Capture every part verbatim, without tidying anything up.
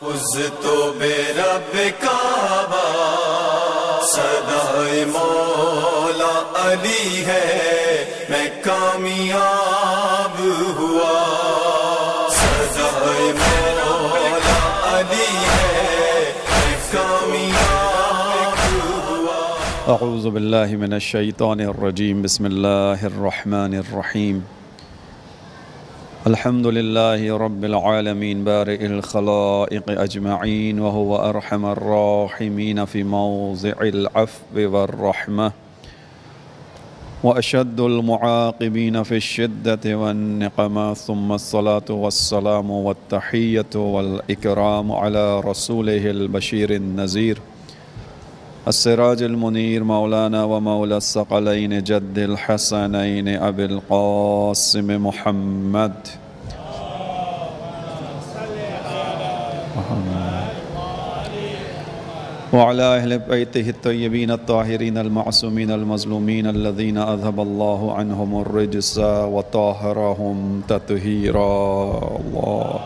فز تو بے رب کعبہ صدائے مولا علی ہے، میں کامیاب ہوا۔ صدائے مولا علی ہے، میں کامیاب ہوا۔ اعوذ باللہ من الشیطان الرجیم، بسم اللہ الرحمن الرحیم۔ الحمد للہ رب العالمین بارئ الخلائق اجمعین، وهو ارحم الراحمین فی موضع العفو والرحمہ، واشد المعاقبین فی الشدة والنقمہ، ثم الصلاة والسلام والتحیۃ والاکرام علی رسولہ البشیر النذیر، السراج المنیر، مولانا و مولا الثقلین جد الحسنین ابی القاسم محمد وعلی اہل بیتہ الطیبین الطاہرین المعصومین المظلومین الذین اذھب اللہ عنہم الرجس وطہرہم تطہیرا۔ اللہ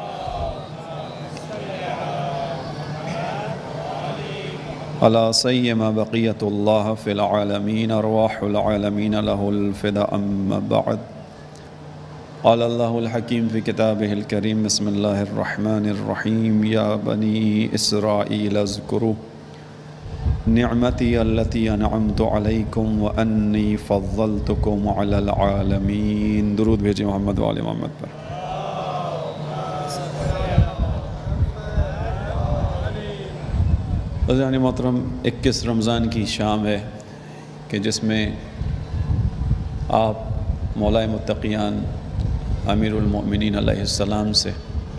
علی سیما بقیت اللہ فی العالمین، ارواح العالمین لہ الفدا، اما بعد۔ قال اللہ الحکیم فی کتابہ الکریم، بسم اللہ الرحمن الرحیم۔ یا بنی اسرائیل اذکروا نعمتی التی انعمت علیکم وانی فضلتکم علی العالمین۔ درود بھیجیں محمد و آل محمد پر۔ عزیزان محترم، اکیس رمضان کی شام ہے کہ جس میں آپ مولائے متقیان امیر المؤمنین علیہ السلام سے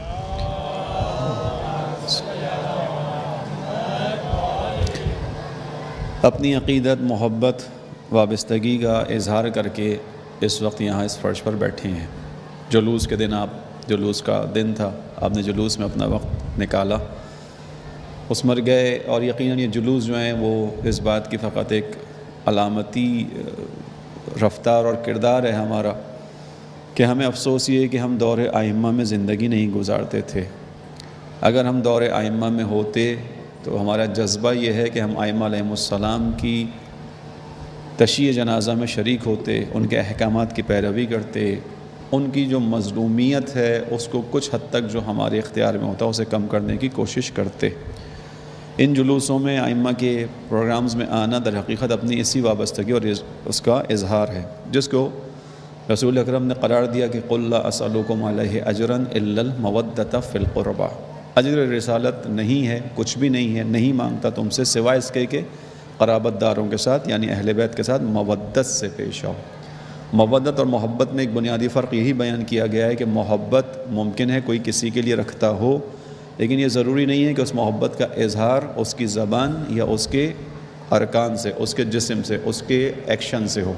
اپنی عقیدت، محبت، وابستگی کا اظہار کر کے اس وقت یہاں اس فرش پر بیٹھے ہیں۔ جلوس کے دن آپ جلوس کا دن تھا، آپ نے جلوس میں اپنا وقت نکالا، اس مر گئے، اور یقیناً یہ جلوس جو ہیں وہ اس بات کی فقط ایک علامتی رفتار اور کردار ہے ہمارا کہ ہمیں افسوس یہ ہے کہ ہم دور ائمہ میں زندگی نہیں گزارتے تھے۔ اگر ہم دور ائمہ میں ہوتے تو ہمارا جذبہ یہ ہے کہ ہم ائمہ علیہم السلام کی تشییع جنازہ میں شریک ہوتے، ان کے احکامات کی پیروی کرتے، ان کی جو مظلومیت ہے اس کو کچھ حد تک جو ہمارے اختیار میں ہوتا اسے کم کرنے کی کوشش کرتے۔ ان جلوسوں میں ائمہ کے پروگرامز میں آنا در حقیقت اپنی اسی وابستگی اور اس کا اظہار ہے، جس کو رسول اکرم نے قرار دیا کہ قل لا اسألکم علیہ اجرا الا المودۃ فی القربى۔ اجر رسالت نہیں ہے، کچھ بھی نہیں ہے، نہیں مانگتا تم سے سوائے اس کے کہ قرابت داروں کے ساتھ یعنی اہل بیت کے ساتھ مودت سے پیش آؤ۔ مودت اور محبت میں ایک بنیادی فرق یہی بیان کیا گیا ہے کہ محبت ممکن ہے کوئی کسی کے لیے رکھتا ہو، لیکن یہ ضروری نہیں ہے کہ اس محبت کا اظہار اس کی زبان یا اس کے ارکان سے، اس کے جسم سے، اس کے ایکشن سے ہو۔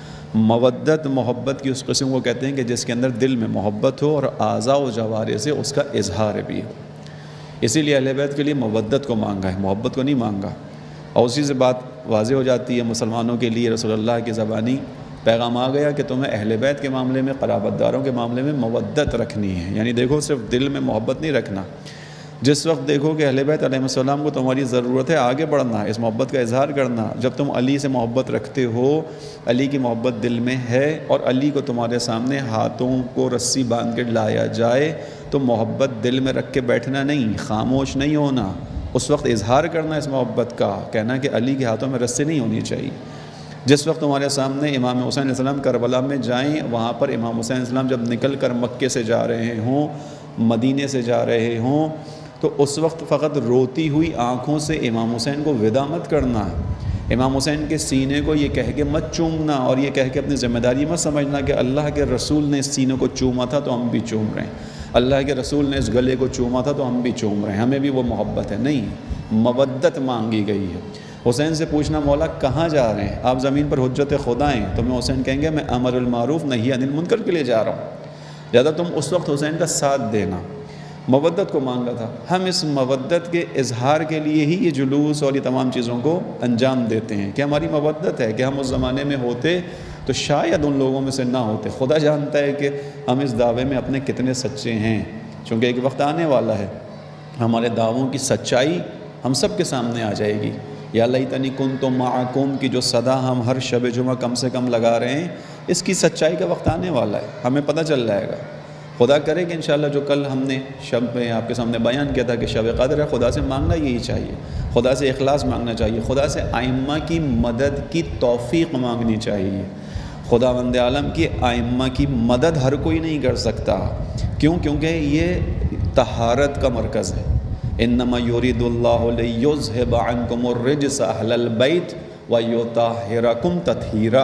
مودت محبت کی اس قسم کو کہتے ہیں کہ جس کے اندر دل میں محبت ہو اور اعضاء و جوارح سے اس کا اظہار بھی ہو۔ اسی لیے اہل بیت کے لیے مودت کو مانگا ہے، محبت کو نہیں مانگا، اور اسی سے بات واضح ہو جاتی ہے مسلمانوں کے لیے رسول اللہ کی زبانی پیغام آ گیا کہ تمہیں اہل بیت کے معاملے میں، قرابت داروں کے معاملے میں مودت رکھنی ہے، یعنی دیکھو صرف دل میں محبت نہیں رکھنا، جس وقت دیکھو کہ اہل بیت علیہ السلام کو تمہاری ضرورت ہے آگے بڑھنا، اس محبت کا اظہار کرنا۔ جب تم علی سے محبت رکھتے ہو، علی کی محبت دل میں ہے، اور علی کو تمہارے سامنے ہاتھوں کو رسی باندھ کے لایا جائے تو محبت دل میں رکھ کے بیٹھنا نہیں، خاموش نہیں ہونا، اس وقت اظہار کرنا اس محبت کا، کہنا کہ علی کے ہاتھوں میں رسی نہیں ہونی چاہیے۔ جس وقت تمہارے سامنے امام حسین علیہ السلام کربلا میں جائیں، وہاں پر امام حسین علیہ السلام جب نکل کر مکے سے جا رہے ہوں، مدینے سے جا رہے ہوں، تو اس وقت فقط روتی ہوئی آنکھوں سے امام حسین کو وداع مت کرنا، امام حسین کے سینے کو یہ کہہ کے مت چومنا، اور یہ کہہ کے اپنی ذمہ داری مت سمجھنا کہ اللہ کے رسول نے اس سینے کو چوما تھا تو ہم بھی چوم رہے ہیں، اللہ کے رسول نے اس گلے کو چوما تھا تو ہم بھی چوم رہے ہیں، ہمیں بھی وہ محبت ہے۔ نہیں، مودت مانگی گئی ہے۔ حسین سے پوچھنا مولا کہاں جا رہے ہیں؟ آپ زمین پر حجت خدا ہیں، تو میں حسین کہیں گے میں امر المعروف نہی عن المنکر کے لیے جا رہا ہوں، لہٰذا تم اس وقت حسین کا ساتھ دینا۔ مودت کو مانگا تھا۔ ہم اس مودت کے اظہار کے لیے ہی یہ جلوس اور یہ تمام چیزوں کو انجام دیتے ہیں کہ ہماری مودت ہے کہ ہم اس زمانے میں ہوتے تو شاید ان لوگوں میں سے نہ ہوتے۔ خدا جانتا ہے کہ ہم اس دعوے میں اپنے کتنے سچے ہیں، چونکہ ایک وقت آنے والا ہے ہمارے دعووں کی سچائی ہم سب کے سامنے آ جائے گی۔ یا لیتنی کنت معکم کی جو صدا ہم ہر شب جمعہ کم سے کم لگا رہے ہیں، اس کی سچائی کا وقت آنے والا ہے، ہمیں پتہ چل جائے گا۔ خدا کرے کہ انشاءاللہ جو کل ہم نے شب میں آپ کے سامنے بیان کیا تھا کہ شب قدر ہے، خدا سے مانگنا یہی چاہیے، خدا سے اخلاص مانگنا چاہیے، خدا سے ائمہ کی مدد کی توفیق مانگنی چاہیے۔ خداوند عالم کی ائمہ کی مدد ہر کوئی نہیں کر سکتا، کیوں؟ کیونکہ یہ طہارت کا مرکز ہے۔ انما یرید اللہ لیذھب عنکم الرجس اہل البیت ویطہرکم تطہیرا۔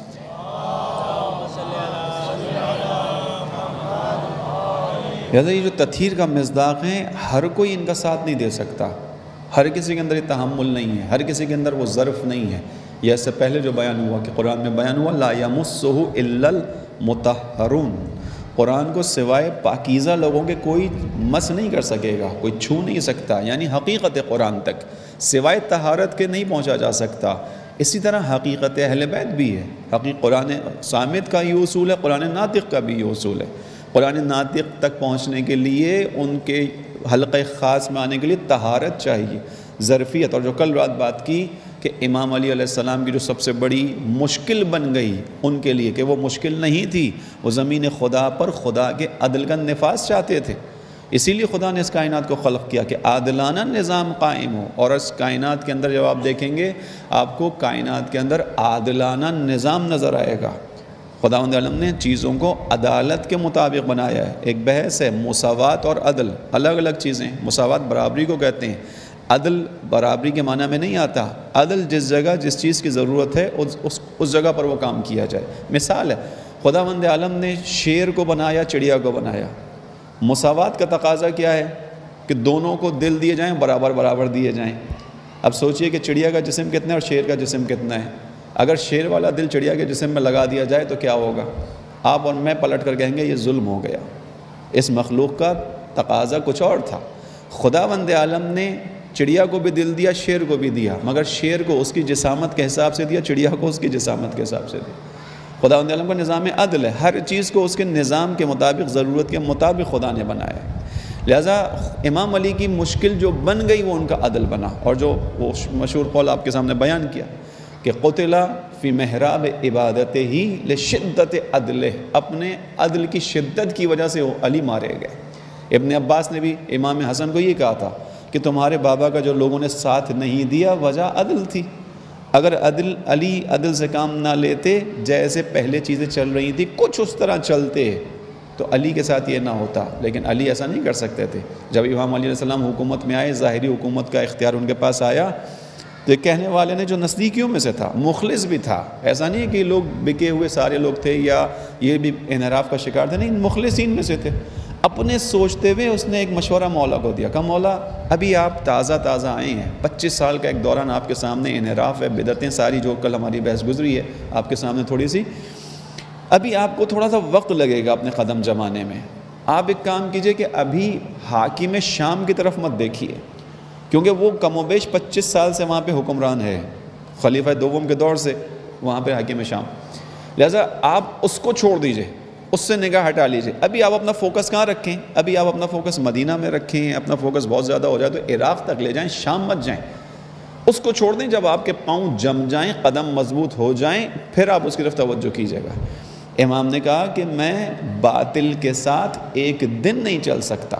لہذا یہ جو تطہیر کا مصداق ہے، ہر کوئی ان کا ساتھ نہیں دے سکتا، ہر کسی کے اندر یہ تحمل نہیں ہے، ہر کسی کے اندر وہ ظرف نہیں ہے۔ یہ اس سے پہلے جو بیان ہوا کہ قرآن میں بیان ہوا لا یمسہ الا المطہرون، قرآن کو سوائے پاکیزہ لوگوں کے کوئی مس نہیں کر سکے گا، کوئی چھو نہیں سکتا، یعنی حقیقت قرآن تک سوائے طہارت کے نہیں پہنچا جا سکتا۔ اسی طرح حقیقت اہل بیت بھی ہے، حقیقت قرآن صامت کا یہ اصول ہے، قرآن ناطق کا بھی یہ اصول ہے۔ قرآن ناطق تک پہنچنے کے لیے ان کے حلقہ خاص میں آنے کے لیے طہارت چاہیے، ظرفیت۔ اور جو کل رات بات کی کہ امام علی علیہ السلام کی جو سب سے بڑی مشکل بن گئی ان کے لیے، کہ وہ مشکل نہیں تھی، وہ زمین خدا پر خدا کے عدل کا نفاذ چاہتے تھے، اسی لیے خدا نے اس کائنات کو خلق کیا کہ عادلانہ نظام قائم ہو۔ اور اس کائنات کے اندر جب آپ دیکھیں گے آپ کو کائنات کے اندر عادلانہ نظام نظر آئے گا۔ خداوند عالم نے چیزوں کو عدالت کے مطابق بنایا ہے۔ ایک بحث ہے مساوات اور عدل، الگ الگ چیزیں۔ مساوات برابری کو کہتے ہیں، عدل برابری کے معنی میں نہیں آتا۔ عدل جس جگہ جس چیز کی ضرورت ہے اس اس, اس جگہ پر وہ کام کیا جائے۔ مثال ہے، خداوند عالم نے شیر کو بنایا، چڑیا کو بنایا۔ مساوات کا تقاضا کیا ہے کہ دونوں کو دل دیے جائیں، برابر برابر دیے جائیں۔ اب سوچئے کہ چڑیا کا جسم کتنا ہے اور شیر کا جسم کتنا ہے۔ اگر شیر والا دل چڑیا کے جسم میں لگا دیا جائے تو کیا ہوگا؟ آپ اور میں پلٹ کر کہیں گے یہ ظلم ہو گیا۔ اس مخلوق کا تقاضا کچھ اور تھا۔ خداوند عالم نے چڑیا کو بھی دل دیا، شیر کو بھی دیا، مگر شیر کو اس کی جسامت کے حساب سے دیا، چڑیا کو اس کی جسامت کے حساب سے دیا۔ خداوند عالم کا نظام عدل ہے، ہر چیز کو اس کے نظام کے مطابق، ضرورت کے مطابق خدا نے بنایا ہے۔ لہٰذا امام علی کی مشکل جو بن گئی وہ ان کا عدل بنا۔ اور جو وہ مشہور قول آپ کے سامنے بیان کیا کہ قتل فی محراب عبادت ہی لشدت عدل، اپنے عدل کی شدت کی وجہ سے وہ علی مارے گئے۔ ابن عباس نے بھی امام حسن کو یہ کہا تھا کہ تمہارے بابا کا جو لوگوں نے ساتھ نہیں دیا وجہ عدل تھی، اگر عدل علی عدل سے کام نہ لیتے، جیسے پہلے چیزیں چل رہی تھیں کچھ اس طرح چلتے تو علی کے ساتھ یہ نہ ہوتا، لیکن علی ایسا نہیں کر سکتے تھے۔ جب امام علی علیہ السلام حکومت میں آئے، ظاہری حکومت کا اختیار ان کے پاس آیا، تو کہنے والے نے جو نزدیکیوں میں سے تھا، مخلص بھی تھا، ایسا نہیں کہ لوگ بکے ہوئے سارے لوگ تھے یا یہ بھی انحراف کا شکار تھے، نہیں، مخلصین میں سے تھے۔ اپنے سوچتے ہوئے اس نے ایک مشورہ مولا کو دیا، کہا مولا ابھی آپ تازہ تازہ آئے ہیں، پچیس سال کا ایک دوران آپ کے سامنے انحراف ہے، بدعتیں ساری جو کل ہماری بحث گزری ہے آپ کے سامنے تھوڑی سی، ابھی آپ کو تھوڑا سا وقت لگے گا اپنے قدم جمانے میں۔ آپ ایک کام کیجئے کہ ابھی حاکم شام کی طرف مت دیکھیے، کیونکہ وہ کم و بیش پچیس سال سے وہاں پہ حکمران ہے، خلیفہ دوم کے دور سے وہاں پہ حاکم شام، لہذا آپ اس کو چھوڑ دیجئے، اس سے نگاہ ہٹا لیجئے۔ ابھی آپ اپنا فوکس کہاں رکھیں؟ ابھی آپ اپنا فوکس مدینہ میں رکھیں، اپنا فوکس بہت زیادہ ہو جائے تو عراق تک لے جائیں، شام مت جائیں، اس کو چھوڑ دیں۔ جب آپ کے پاؤں جم جائیں، قدم مضبوط ہو جائیں، پھر آپ اس کی طرف توجہ کیجیے گا۔ امام نے کہا کہ میں باطل کے ساتھ ایک دن نہیں چل سکتا،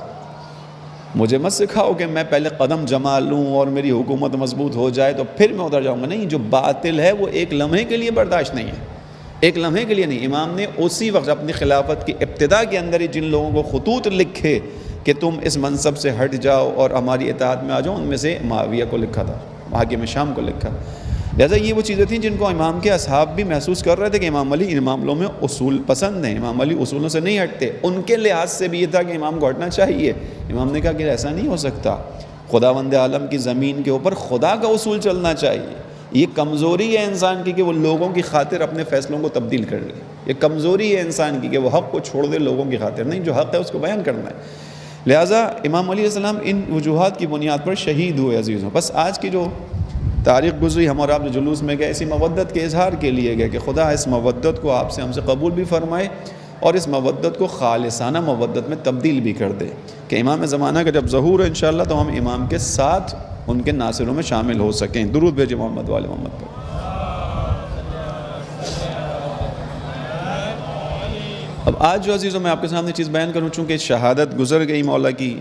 مجھے مت سکھاؤ کہ میں پہلے قدم جما لوں اور میری حکومت مضبوط ہو جائے تو پھر میں ادھر جاؤں گا، نہیں، جو باطل ہے وہ ایک لمحے کے لیے برداشت نہیں ہے، ایک لمحے کے لیے نہیں۔ امام نے اسی وقت اپنی خلافت کی ابتدا کے اندر ہی جن لوگوں کو خطوط لکھے کہ تم اس منصب سے ہٹ جاؤ اور ہماری اطاعت میں آ جاؤ، ان میں سے معاویہ کو لکھا تھا، حاکم شام کو لکھا۔ لہٰذا یہ وہ چیزیں تھیں جن کو امام کے اصحاب بھی محسوس کر رہے تھے کہ امام علی ان معاملوں میں اصول پسند ہیں، امام علی اصولوں سے نہیں ہٹتے، ان کے لحاظ سے بھی یہ تھا کہ امام کو ہٹنا چاہیے۔ امام نے کہا کہ ایسا نہیں ہو سکتا، خداوند عالم کی زمین کے اوپر خدا کا اصول چلنا چاہیے۔ یہ کمزوری ہے انسان کی کہ وہ لوگوں کی خاطر اپنے فیصلوں کو تبدیل کر لے، یہ کمزوری ہے انسان کی کہ وہ حق کو چھوڑ دے لوگوں کی خاطر، نہیں، جو حق ہے اس کو بیان کرنا ہے۔ لہٰذا امام علیہ السلام ان وجوہات کی بنیاد پر شہید ہوئے عزیزوں۔ بس آج کی جو تاریخ گزری، ہم اور آپ جو جلوس میں گئے، اسی مودت کے اظہار کے لیے گئے کہ خدا اس مودت کو آپ سے ہم سے قبول بھی فرمائے اور اس مودت کو خالصانہ مودت میں تبدیل بھی کر دے کہ امام زمانہ کا جب ظہور ہے انشاءاللہ تو ہم امام کے ساتھ ان کے ناصروں میں شامل ہو سکیں. درود بھیجیں محمد والے محمد پر. اب آج جو عزیزوں میں آپ کے سامنے چیز بیان کروں، چونکہ شہادت گزر گئی مولا کی،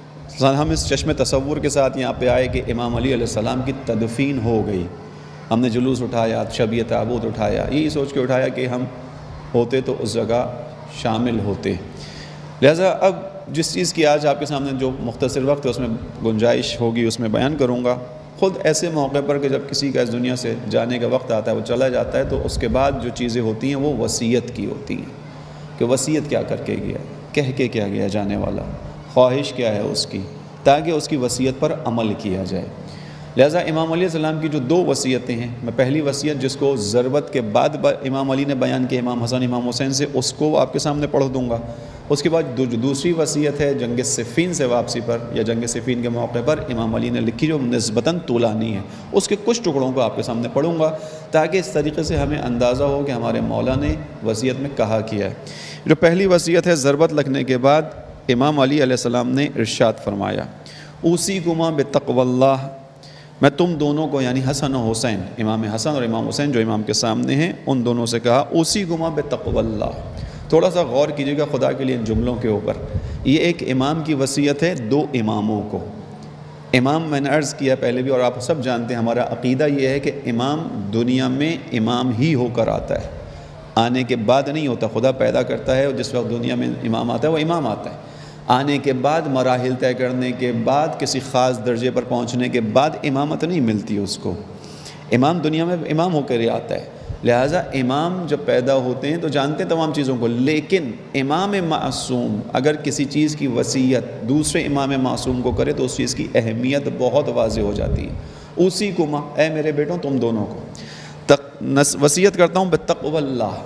ہم اس چشم تصور کے ساتھ یہاں پہ آئے کہ امام علی علیہ السلام کی تدفین ہو گئی. ہم نے جلوس اٹھایا، شبیہ تابوت اٹھایا، یہی سوچ کے اٹھایا کہ ہم ہوتے تو اس جگہ شامل ہوتے. لہٰذا اب جس چیز کی آج آپ کے سامنے جو مختصر وقت ہے اس میں گنجائش ہوگی اس میں بیان کروں گا. خود ایسے موقع پر کہ جب کسی کا اس دنیا سے جانے کا وقت آتا ہے، وہ چلا جاتا ہے، تو اس کے بعد جو چیزیں ہوتی ہیں وہ وصیت کی ہوتی ہیں کہ وصیت کیا کر کے گیا، کہہ کے کیا گیا جانے والا، خواہش کیا ہے اس کی، تاکہ اس کی وصیت پر عمل کیا جائے. لہٰذا امام علیہ السلام کی جو دو وصیتیں ہیں، میں پہلی وصیت جس کو ضربت کے بعد امام علی نے بیان کی امام حسن امام حسین سے، اس کو آپ کے سامنے پڑھ دوں گا. اس کے بعد جو دوسری وصیت ہے جنگ صفین سے واپسی پر یا جنگ صفین کے موقع پر امام علی نے لکھی، جو نسبتاً طولانی ہے، اس کے کچھ ٹکڑوں کو آپ کے سامنے پڑھوں گا تاکہ اس طریقے سے ہمیں اندازہ ہو کہ ہمارے مولا نے وصیت میں کہا کیا ہے. جو پہلی وصیت ہے، ضربت لگنے کے بعد امام علی علیہ السلام نے ارشاد فرمایا، اوصیکما بتقوی اللہ، میں تم دونوں کو یعنی حسن و حسین، امام حسن اور امام حسین جو امام کے سامنے ہیں، ان دونوں سے کہا اوصیکما بتقوی اللہ. تھوڑا سا غور کیجیے گا خدا کے لیے ان جملوں کے اوپر. یہ ایک امام کی وصیت ہے دو اماموں کو. امام میں نے عرض کیا پہلے بھی اور آپ سب جانتے ہیں، ہمارا عقیدہ یہ ہے کہ امام دنیا میں امام ہی ہو کر آتا ہے، آنے کے بعد نہیں ہوتا. خدا پیدا کرتا ہے اور جس وقت دنیا میں امام آتا ہے وہ امام آتا ہے. آنے کے بعد مراحل طے کرنے کے بعد کسی خاص درجے پر پہنچنے کے بعد امامت نہیں ملتی اس کو. امام دنیا میں امام ہو کر ہی آتا ہے. لہٰذا امام جب پیدا ہوتے ہیں تو جانتے ہیں تمام چیزوں کو، لیکن امام معصوم اگر کسی چیز کی وصیت دوسرے امام معصوم کو کرے تو اس چیز کی اہمیت بہت واضح ہو جاتی ہے. اسی کو ماں اے میرے بیٹوں تم دونوں کو وصیت کرتا ہوں بتقوی اللہ،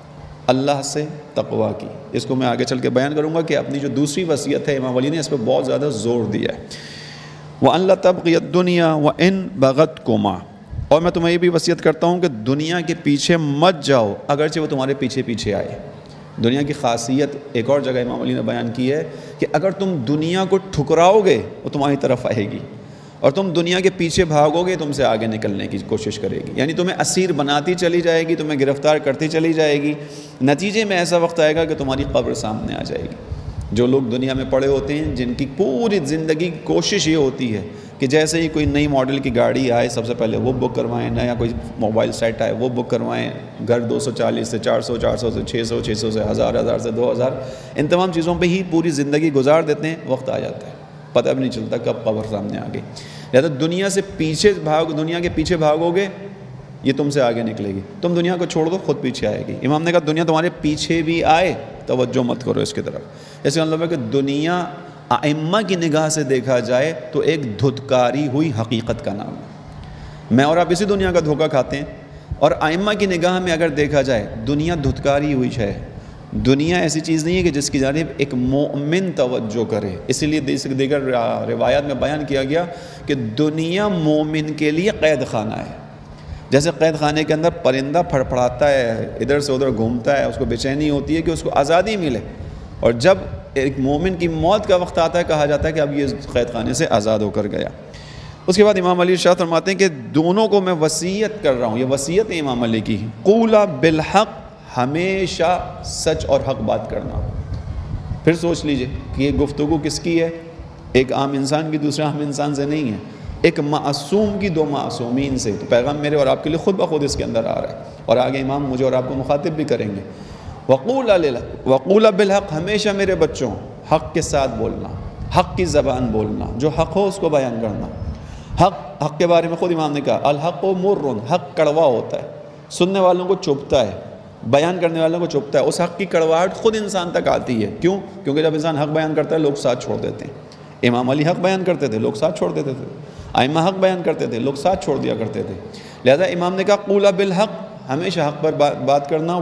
اللہ سے تقوی کی. اس کو میں آگے چل کے بیان کروں گا کہ اپنی جو دوسری وصیت ہے امام علی نے اس پہ بہت زیادہ زور دیا ہے. وَأَن لَا تَبْغِيَ الدُّنْيَا وَإِن بَغَتْكُمَا، اور میں تمہیں یہ بھی وصیت کرتا ہوں کہ دنیا کے پیچھے مت جاؤ اگرچہ وہ تمہارے پیچھے پیچھے آئے. دنیا کی خاصیت ایک اور جگہ امام علی نے بیان کی ہے کہ اگر تم دنیا کو ٹھکراؤ گے وہ تمہاری طرف آئے گی، اور تم دنیا کے پیچھے بھاگو گے تم سے آگے نکلنے کی کوشش کرے گی. یعنی تمہیں اسیر بناتی چلی جائے گی، تمہیں گرفتار کرتی چلی جائے گی. نتیجے میں ایسا وقت آئے گا کہ تمہاری قبر سامنے آ جائے گی. جو لوگ دنیا میں پڑے ہوتے ہیں، جن کی پوری زندگی کوشش یہ ہوتی ہے کہ جیسے ہی کوئی نئی ماڈل کی گاڑی آئے سب سے پہلے وہ بک کروائیں، نیا کوئی موبائل سیٹ آئے وہ بک کروائیں، گھر دو سو چالیس سے چار سو، چار سو سے چھ سو، چھ سو سے ہزار، ہزار سے دو ہزار، ان تمام چیزوں پہ ہی پوری زندگی گزار دیتے ہیں. وقت آ جاتا ہے پتہ بھی نہیں چلتا کب قبر سامنے آ گئی. لہٰذا دنیا سے پیچھے بھاگ دنیا کے پیچھے بھاگو گے یہ تم سے آگے نکلے گی. تم دنیا کو چھوڑ دو خود پیچھے آئے گی. امام نے کہا دنیا تمہارے پیچھے بھی آئے توجہ مت کرو اس کی طرف. جیسے مطلب ہے کہ دنیا ائمہ کی نگاہ سے دیکھا جائے تو ایک دھتکاری ہوئی حقیقت کا نام ہے. میں اور آپ اسی دنیا کا دھوکہ کھاتے ہیں، اور ائمہ کی نگاہ میں اگر دیکھا جائے دنیا دھتکاری ہوئی ہے. دنیا ایسی چیز نہیں ہے کہ جس کی جانب ایک مومن توجہ کرے. اسی لیے دیگر روایات میں بیان کیا گیا کہ دنیا مومن کے لیے قید خانہ ہے. جیسے قید خانے کے اندر پرندہ پھڑ پھڑاتا ہے، ادھر سے ادھر گھومتا ہے، اس کو بے چینی ہوتی ہے کہ اس کو آزادی ملے، اور جب ایک مومن کی موت کا وقت آتا ہے کہا جاتا ہے کہ اب یہ قید خانے سے آزاد ہو کر گیا. اس کے بعد امام علی ارشاد فرماتے ہیں کہ دونوں کو میں وصیت کر رہا ہوں. یہ وصیت ہے امام علی کی. قولا بالحق، ہمیشہ سچ اور حق بات کرنا. پھر سوچ لیجئے کہ یہ گفتگو کس کی ہے؟ ایک عام انسان کی دوسرے عام انسان سے نہیں ہے، ایک معصوم کی دو معصومین سے. تو پیغام میرے اور آپ کے لیے خود بخود اس کے اندر آ رہا ہے، اور آگے امام مجھے اور آپ کو مخاطب بھی کریں گے. وقولا وقولا بالحق، ہمیشہ میرے بچوں حق کے ساتھ بولنا، حق کی زبان بولنا، جو حق ہو اس کو بیان کرنا. حق حق کے بارے میں خود امام نے کہا الحق و مرن، حق کڑوا ہوتا ہے، سننے والوں کو چبھتا ہے، بیان کرنے والوں کو چبھتا ہے. اس حق کی کڑواہٹ خود انسان تک آتی ہے. کیوں؟ کیونکہ جب انسان حق بیان کرتا ہے لوگ ساتھ چھوڑ دیتے ہیں. امام علی حق بیان کرتے تھے، لوگ ساتھ چھوڑ دیتے تھے. ائمہ حق بیان کرتے تھے، لوگ ساتھ چھوڑ دیا کرتے تھے. لہذا امام نے کہا قولا بالحق، ہمیشہ حق پر بات کرنا.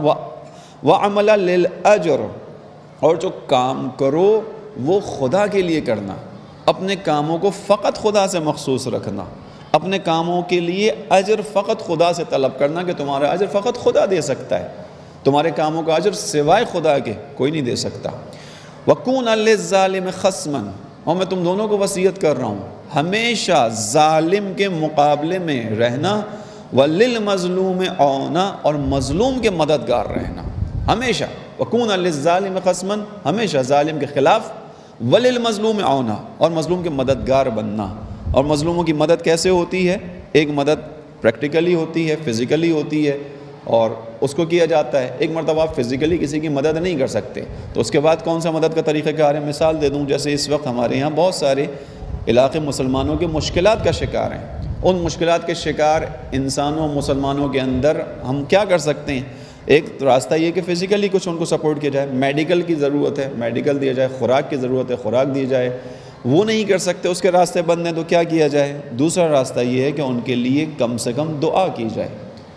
وعمل للاجر، اور جو کام کرو وہ خدا کے لیے کرنا. اپنے کاموں کو فقط خدا سے مخصوص رکھنا، اپنے کاموں کے لیے اجر فقط خدا سے طلب کرنا کہ تمہارا اجر فقط خدا دے سکتا ہے. تمہارے کاموں کا اجر سوائے خدا کے کوئی نہیں دے سکتا۔ وَكُونَ لِلظَّالِمِ خَصْمًا، اور میں تم دونوں کو وصیت کر رہا ہوں ہمیشہ ظالم کے مقابلے میں رہنا، وَلِلْمَظْلُومِ عَوْنًا، اور مظلوم کے مددگار رہنا ہمیشہ۔ وَكُونَ لِلظَّالِمِ خَصْمًا، ہمیشہ ظالم کے خلاف، وَلِلْمَظْلُومِ عَوْنًا، اور مظلوم کے مددگار بننا۔ اور مظلوموں کی مدد کیسے ہوتی ہے؟ ایک مدد پریکٹیکلی ہوتی ہے، فزیکلی ہوتی ہے، اور اس کو کیا جاتا ہے۔ ایک مرتبہ آپ فزیکلی کسی کی مدد نہیں کر سکتے تو اس کے بعد کون سا مدد کا طریقہ کار ہے؟ مثال دے دوں، جیسے اس وقت ہمارے یہاں بہت سارے علاقے مسلمانوں کے مشکلات کا شکار ہیں، ان مشکلات کے شکار انسانوں مسلمانوں کے اندر ہم کیا کر سکتے ہیں؟ ایک راستہ یہ کہ فزیکلی کچھ ان کو سپورٹ کیا جائے، میڈیکل کی ضرورت ہے میڈیکل دیا جائے، خوراک کی ضرورت ہے خوراک دی جائے، وہ نہیں کر سکتے، اس کے راستے بند ہیں تو کیا کیا جائے؟ دوسرا راستہ یہ ہے کہ ان کے لیے کم سے کم دعا کی جائے،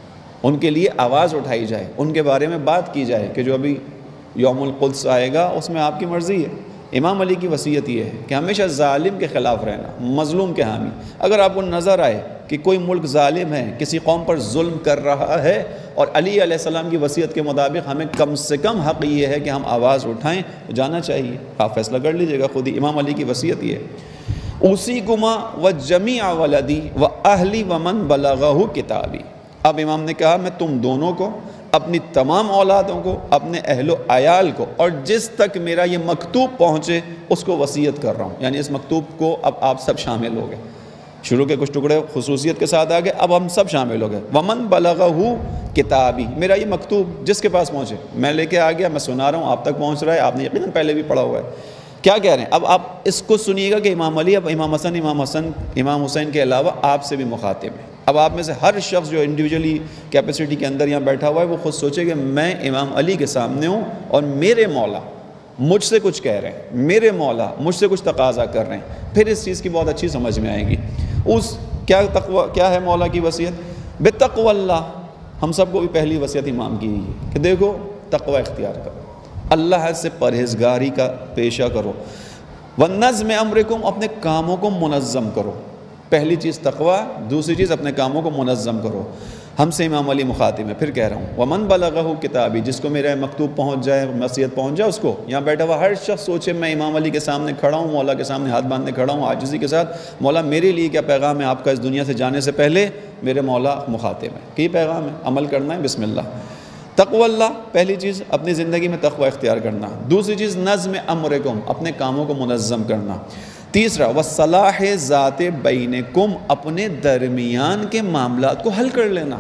ان کے لیے آواز اٹھائی جائے، ان کے بارے میں بات کی جائے کہ جو ابھی یوم القدس آئے گا اس میں آپ کی مرضی ہے۔ امام علی کی وصیت یہ ہے کہ ہمیشہ ظالم کے خلاف رہنا، مظلوم کے حامی۔ اگر آپ کو نظر آئے کہ کوئی ملک ظالم ہے، کسی قوم پر ظلم کر رہا ہے، اور علی علیہ السلام کی وصیت کے مطابق ہمیں کم سے کم حق یہ ہے کہ ہم آواز اٹھائیں، تو جانا چاہیے۔ آپ فیصلہ کر لیجئے گا خود ہی، امام علی کی وصیت یہ ہے۔ اوصیکما وجمیع ولدی واہلی ومن بلغہ کتابی۔ اب امام نے کہا میں تم دونوں کو، اپنی تمام اولادوں کو، اپنے اہل و عیال کو، اور جس تک میرا یہ مکتوب پہنچے اس کو وصیت کر رہا ہوں، یعنی اس مکتوب کو اب آپ سب شامل ہو گئے۔ شروع کے کچھ ٹکڑے خصوصیت کے ساتھ آگے، اب ہم سب شامل ہو گئے۔ ومن بلغہ کتابی، میرا یہ مکتوب جس کے پاس پہنچے، میں لے کے آ گیا، میں سنا رہا ہوں، آپ تک پہنچ رہا ہے، آپ نے یقیناً پہلے بھی پڑھا ہوا ہے۔ کیا کہہ رہے ہیں؟ اب آپ اس کو سنیے گا کہ امام علی اب امام حسن امام حسن امام حسین کے علاوہ آپ سے بھی مخاطب ہیں۔ اب آپ میں سے ہر شخص جو انڈیویجولی کیپیسٹی کے اندر یہاں بیٹھا ہوا ہے وہ خود سوچے کہ میں امام علی کے سامنے ہوں اور میرے مولا مجھ سے کچھ کہہ رہے ہیں، میرے مولا مجھ سے کچھ تقاضا کر رہے ہیں، پھر اس چیز کی بہت اچھی سمجھ میں آئے گی۔ اس کیا تقوی کیا ہے مولا کی وصیت؟ بتقوی اللہ۔ ہم سب کو بھی پہلی وصیت امام کی ہے کہ دیکھو تقوی اختیار کرو، اللہ سے پرہیزگاری کا پیشہ کرو، وَنَظْمِ أَمْرِكُمْ، اپنے کاموں کو منظم کرو۔ پہلی چیز تقوی، دوسری چیز اپنے کاموں کو منظم کرو۔ ہم سے امام علی مخاطب ہے، پھر کہہ رہا ہوں وَمَنْ بَلَغَهُ کتابی، جس کو میرا مکتوب پہنچ جائے، وصیت پہنچ جائے، اس کو یہاں بیٹھا ہوا ہر شخص سوچے میں امام علی کے سامنے کھڑا ہوں، مولا کے سامنے ہاتھ باندھنے کھڑا ہوں عاجزی کے ساتھ، مولا میرے لیے کیا پیغام ہے آپ کا اس دنیا سے جانے سے پہلے؟ میرے مولا مخاطب ہے کہ یہ پیغام ہے، عمل کرنا ہے، بسم اللہ۔ تقوی اللہ، پہلی چیز اپنی زندگی میں تقوی اختیار کرنا۔ دوسری چیز نظم امرکم، اپنے کاموں کو منظم کرنا۔ تیسرا وصلاح ذات بینکم، اپنے درمیان کے معاملات کو حل کر لینا،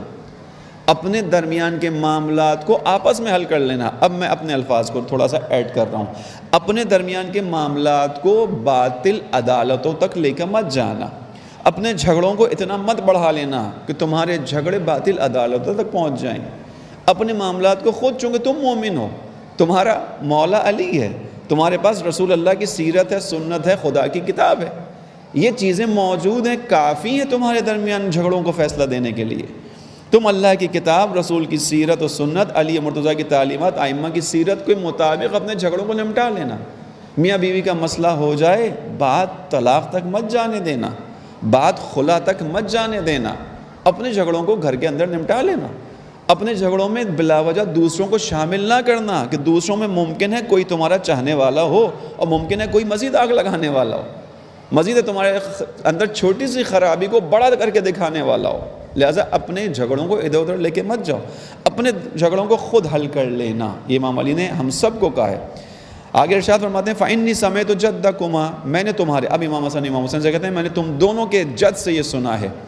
اپنے درمیان کے معاملات کو آپس میں حل کر لینا۔ اب میں اپنے الفاظ کو تھوڑا سا ایڈ کر رہا ہوں، اپنے درمیان کے معاملات کو باطل عدالتوں تک لے کر مت جانا، اپنے جھگڑوں کو اتنا مت بڑھا لینا کہ تمہارے جھگڑے باطل عدالتوں تک پہنچ جائیں۔ اپنے معاملات کو خود، چونکہ تم مومن ہو، تمہارا مولا علی ہے، تمہارے پاس رسول اللہ کی سیرت ہے، سنت ہے، خدا کی کتاب ہے، یہ چیزیں موجود ہیں، کافی ہیں تمہارے درمیان جھگڑوں کو فیصلہ دینے کے لیے۔ تم اللہ کی کتاب، رسول کی سیرت و سنت، علی مرتضیٰ کی تعلیمات، ائمہ کی سیرت کے مطابق اپنے جھگڑوں کو نمٹا لینا۔ میاں بیوی کا مسئلہ ہو جائے، بات طلاق تک مت جانے دینا، بات خلا تک مت جانے دینا، اپنے جھگڑوں کو گھر کے اندر نمٹا لینا۔ اپنے جھگڑوں میں بلا وجہ دوسروں کو شامل نہ کرنا کہ دوسروں میں ممکن ہے کوئی تمہارا چاہنے والا ہو اور ممکن ہے کوئی مزید آگ لگانے والا ہو، مزید تمہارے اندر چھوٹی سی خرابی کو بڑا کر کے دکھانے والا ہو، لہٰذا اپنے جھگڑوں کو ادھر ادھر لے کے مت جاؤ، اپنے جھگڑوں کو خود حل کر لینا۔ یہ امام علی نے ہم سب کو کہا ہے۔ آگے ارشاد فرماتے ہیں فَإِنِّي سَمِعْتُ جَدَّكُمَا، میں نے تمہارے، اب امام حسن امام حسین سے کہتے ہیں میں نے تم دونوں کے جد سے یہ سنا ہے،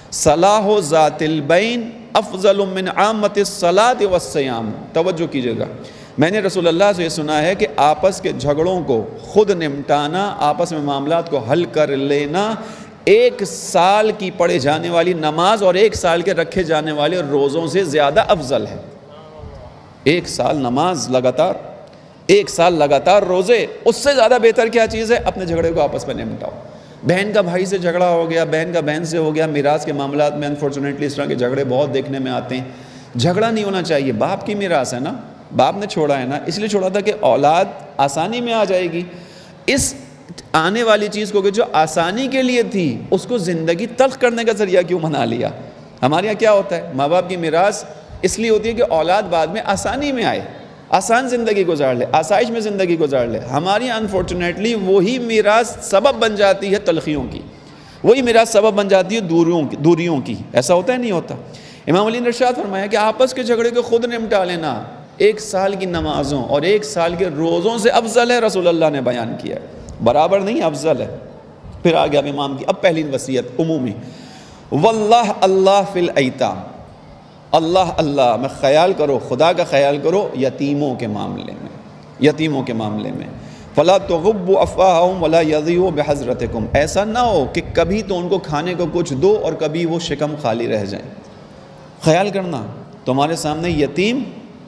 صلاح ذات البین افضل من عامت الصلاۃ والصیام۔ توجہ کیجئے گا، میں نے رسول اللہ سے یہ سنا ہے کہ آپس کے جھگڑوں کو خود نمٹانا، آپس میں معاملات کو حل کر لینا، ایک سال کی پڑھے جانے والی نماز اور ایک سال کے رکھے جانے والے روزوں سے زیادہ افضل ہے۔ ایک سال نماز لگاتار، ایک سال لگاتار روزے، اس سے زیادہ بہتر کیا چیز ہے؟ اپنے جھگڑے کو آپس میں نمٹاؤ۔ بہن کا بھائی سے جھگڑا ہو گیا، بہن کا بہن سے ہو گیا، میراث کے معاملات میں انفارچونیٹلی اس طرح کے جھگڑے بہت دیکھنے میں آتے ہیں۔ جھگڑا نہیں ہونا چاہیے، باپ کی میراث ہے نا، باپ نے چھوڑا ہے نا، اس لیے چھوڑا تھا کہ اولاد آسانی میں آ جائے گی۔ اس آنے والی چیز کو کہ جو آسانی کے لیے تھی اس کو زندگی تلخ کرنے کا ذریعہ کیوں بنا لیا؟ ہمارے یہاں کیا ہوتا ہے، ماں باپ کی میراث اس لیے ہوتی ہے کہ اولاد بعد میں آسانی میں آئے، آسان زندگی گزار لے، آسائش میں زندگی گزار لے. ہماری انفارچونیٹلی وہی میراث سبب بن جاتی ہے تلخیوں کی، وہی میراث سبب بن جاتی ہے دوریوں کی دوریوں کی ایسا ہوتا ہے نہیں ہوتا؟ امام علی نے ارشاد فرمایا کہ آپس کے جھگڑے کو خود نمٹا لینا ایک سال کی نمازوں اور ایک سال کے روزوں سے افضل ہے. رسول اللہ نے بیان کیا ہے، برابر نہیں، افضل ہے. پھر آگے اب امام کی اب پہلی وصیت عمومی، واللہ اللہ فی الایتام، اللہ اللہ میں خیال کرو، خدا کا خیال کرو یتیموں کے معاملے میں، یتیموں کے معاملے میں. فلا تغبوا افواہہم ولا یضیعوا بحضرتکم، ایسا نہ ہو کہ کبھی تو ان کو کھانے کو کچھ دو اور کبھی وہ شکم خالی رہ جائیں. خیال کرنا تمہارے سامنے یتیم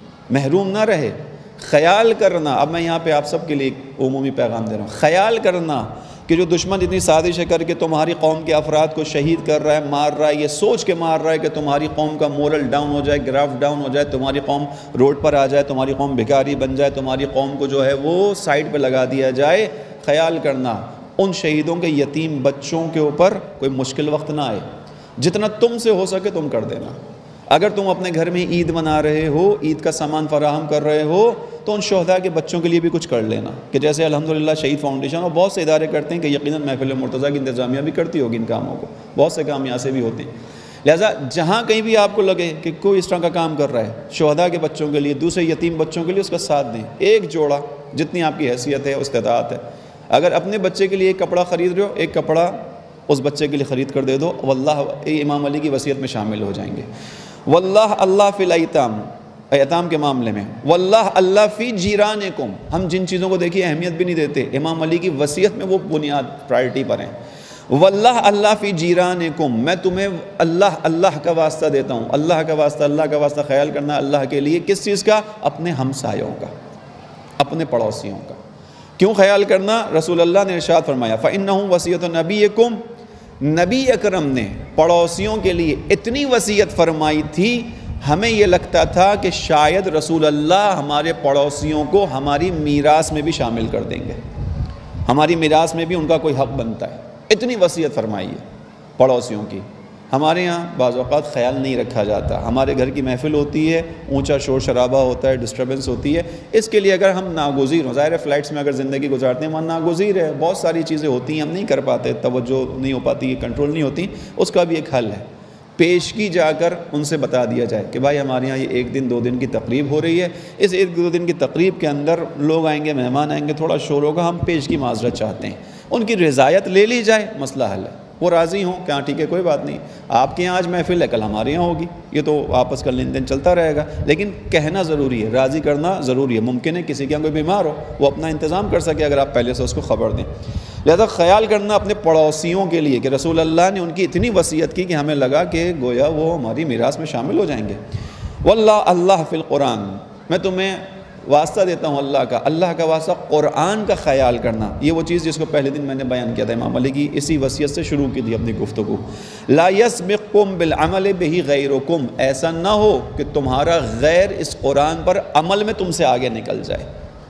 محروم نہ رہے، خیال کرنا. اب میں یہاں پہ آپ سب کے لیے ایک عمومی پیغام دے رہا ہوں، خیال کرنا کہ جو دشمن اتنی سازشیں کر کے تمہاری قوم کے افراد کو شہید کر رہا ہے، مار رہا ہے، یہ سوچ کے مار رہا ہے کہ تمہاری قوم کا مورل ڈاؤن ہو جائے، گراف ڈاؤن ہو جائے، تمہاری قوم روڈ پر آ جائے، تمہاری قوم بھکاری بن جائے، تمہاری قوم کو جو ہے وہ سائڈ پہ لگا دیا جائے. خیال کرنا ان شہیدوں کے یتیم بچوں کے اوپر کوئی مشکل وقت نہ آئے. جتنا تم سے ہو سکے تم کر دینا. اگر تم اپنے گھر میں عید منا رہے ہو، عید کا سامان فراہم کر رہے ہو، تو ان شہداء کے بچوں کے لیے بھی کچھ کر لینا. کہ جیسے الحمدللہ شہید فاؤنڈیشن اور بہت سے ادارے کرتے ہیں، کہ یقیناً محفل مرتضیٰ کی انتظامیہ بھی کرتی ہوگی ان کاموں کو، بہت سے کام یہاں سے بھی ہوتے ہیں. لہٰذا جہاں کہیں بھی آپ کو لگے کہ کوئی اس طرح کا کام کر رہا ہے شہداء کے بچوں کے لیے، دوسرے یتیم بچوں کے لیے، اس کا ساتھ دیں. ایک جوڑا جتنی آپ کی حیثیت ہے، استطاعت ہے. اگر اپنے بچے کے لیے ایک کپڑا خرید رہے ہو، ایک کپڑا اس بچے کے لیے خرید کر دے دو. واللہ امام علی کی وصیت میں شامل ہو جائیں گے. واللہ اللہ فی الایتام، ایتام کے معاملے میں. واللہ اللہ فی جیرانکم، ہم جن چیزوں کو دیکھیے اہمیت بھی نہیں دیتے، امام علی کی وصیت میں وہ بنیاد پرائرٹی پر ہیں. واللہ اللہ فی جیرانکم، میں تمہیں اللہ اللہ کا واسطہ دیتا ہوں. اللہ کا واسطہ، اللہ کا واسطہ خیال کرنا اللہ کے لیے. کس چیز کا؟ اپنے ہمسایوں کا، اپنے پڑوسیوں کا. کیوں خیال کرنا؟ رسول اللہ نے ارشاد فرمایا فَإِنَّهُ وَصِيَّةُ نَبِيِّكُمْ، نبی اکرم نے پڑوسیوں کے لیے اتنی وصیت فرمائی تھی، ہمیں یہ لگتا تھا کہ شاید رسول اللہ ہمارے پڑوسیوں کو ہماری میراث میں بھی شامل کر دیں گے، ہماری میراث میں بھی ان کا کوئی حق بنتا ہے. اتنی وصیت فرمائی ہے پڑوسیوں کی. ہمارے ہاں بعض اوقات خیال نہیں رکھا جاتا. ہمارے گھر کی محفل ہوتی ہے، اونچا شور شرابہ ہوتا ہے، ڈسٹربنس ہوتی ہے. اس کے لیے اگر ہم ناگزیر ہوں، ظاہر ہے فلائٹس میں اگر زندگی گزارتے ہیں وہاں ناگزیر ہے، بہت ساری چیزیں ہوتی ہیں ہم نہیں کر پاتے، توجہ نہیں ہو پاتی، کنٹرول نہیں ہوتی. اس کا بھی ایک حل ہے، پیشگی جا کر ان سے بتا دیا جائے کہ بھائی ہمارے یہاں یہ ایک دن دو دن کی تقریب ہو رہی ہے، اس ایک دو دن کی تقریب کے اندر لوگ آئیں گے، مہمان آئیں گے، تھوڑا شور ہوگا، ہم پیشگی معذرت چاہتے ہیں. ان کی رضایت لے لی جائے، مسئلہ حل ہے. وہ راضی ہوں کہ ہاں ٹھیک ہے کوئی بات نہیں، آپ کے یہاں آج محفل ہے، کل ہمارے یہاں ہوگی، یہ تو آپس کا لین دین چلتا رہے گا. لیکن کہنا ضروری ہے، راضی کرنا ضروری ہے. ممکن ہے کسی کے یہاں کوئی بیمار ہو، وہ اپنا انتظام کر سکے اگر آپ پہلے سے اس کو خبر دیں. لہذا خیال کرنا اپنے پڑوسیوں کے لیے کہ رسول اللہ نے ان کی اتنی وصیت کی کہ ہمیں لگا کہ گویا وہ ہماری میراث میں شامل ہو جائیں گے. واللہ اللہ فی القرآن، میں تمہیں واسطہ دیتا ہوں اللہ کا، اللہ کا واسطہ قرآن کا خیال کرنا. یہ وہ چیز جس کو پہلے دن میں نے بیان کیا تھا، امام علی کی اسی وصیت سے شروع کی تھی اپنی گفتگو. لا یسبقکم بالعمل بہ غیرکم، ایسا نہ ہو کہ تمہارا غیر اس قرآن پر عمل میں تم سے آگے نکل جائے.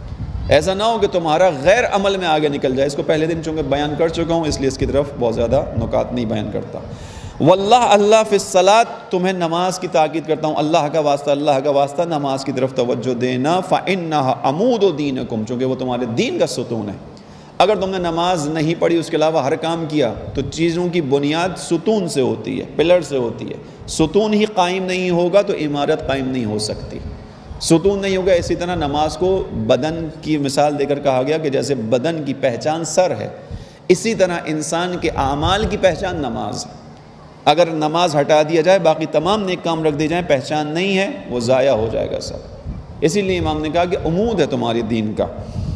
ایسا نہ ہو کہ تمہارا غیر عمل میں آگے نکل جائے. اس کو پہلے دن چونکہ بیان کر چکا ہوں اس لیے اس کی طرف بہت زیادہ نکات نہیں بیان کرتا. واللہ اللہ فی الصلاۃ، تمہیں نماز کی تاکید کرتا ہوں، اللہ کا واسطہ، اللہ کا واسطہ نماز کی طرف توجہ دینا. فإنها عمود دینکم، چونکہ وہ تمہارے دین کا ستون ہے. اگر تم نے نماز نہیں پڑھی، اس کے علاوہ ہر کام کیا، تو چیزوں کی بنیاد ستون سے ہوتی ہے، پلر سے ہوتی ہے. ستون ہی قائم نہیں ہوگا تو عمارت قائم نہیں ہو سکتی. ستون نہیں ہوگا. اسی طرح نماز کو بدن کی مثال دے کر کہا گیا کہ جیسے بدن کی پہچان سر ہے، اسی طرح انسان کے اعمال کی پہچان نماز ہے. اگر نماز ہٹا دیا جائے، باقی تمام نیک کام رکھ دیے جائیں، پہچان نہیں ہے، وہ ضائع ہو جائے گا سب. اسی لیے امام نے کہا کہ عمود ہے تمہاری دین کا.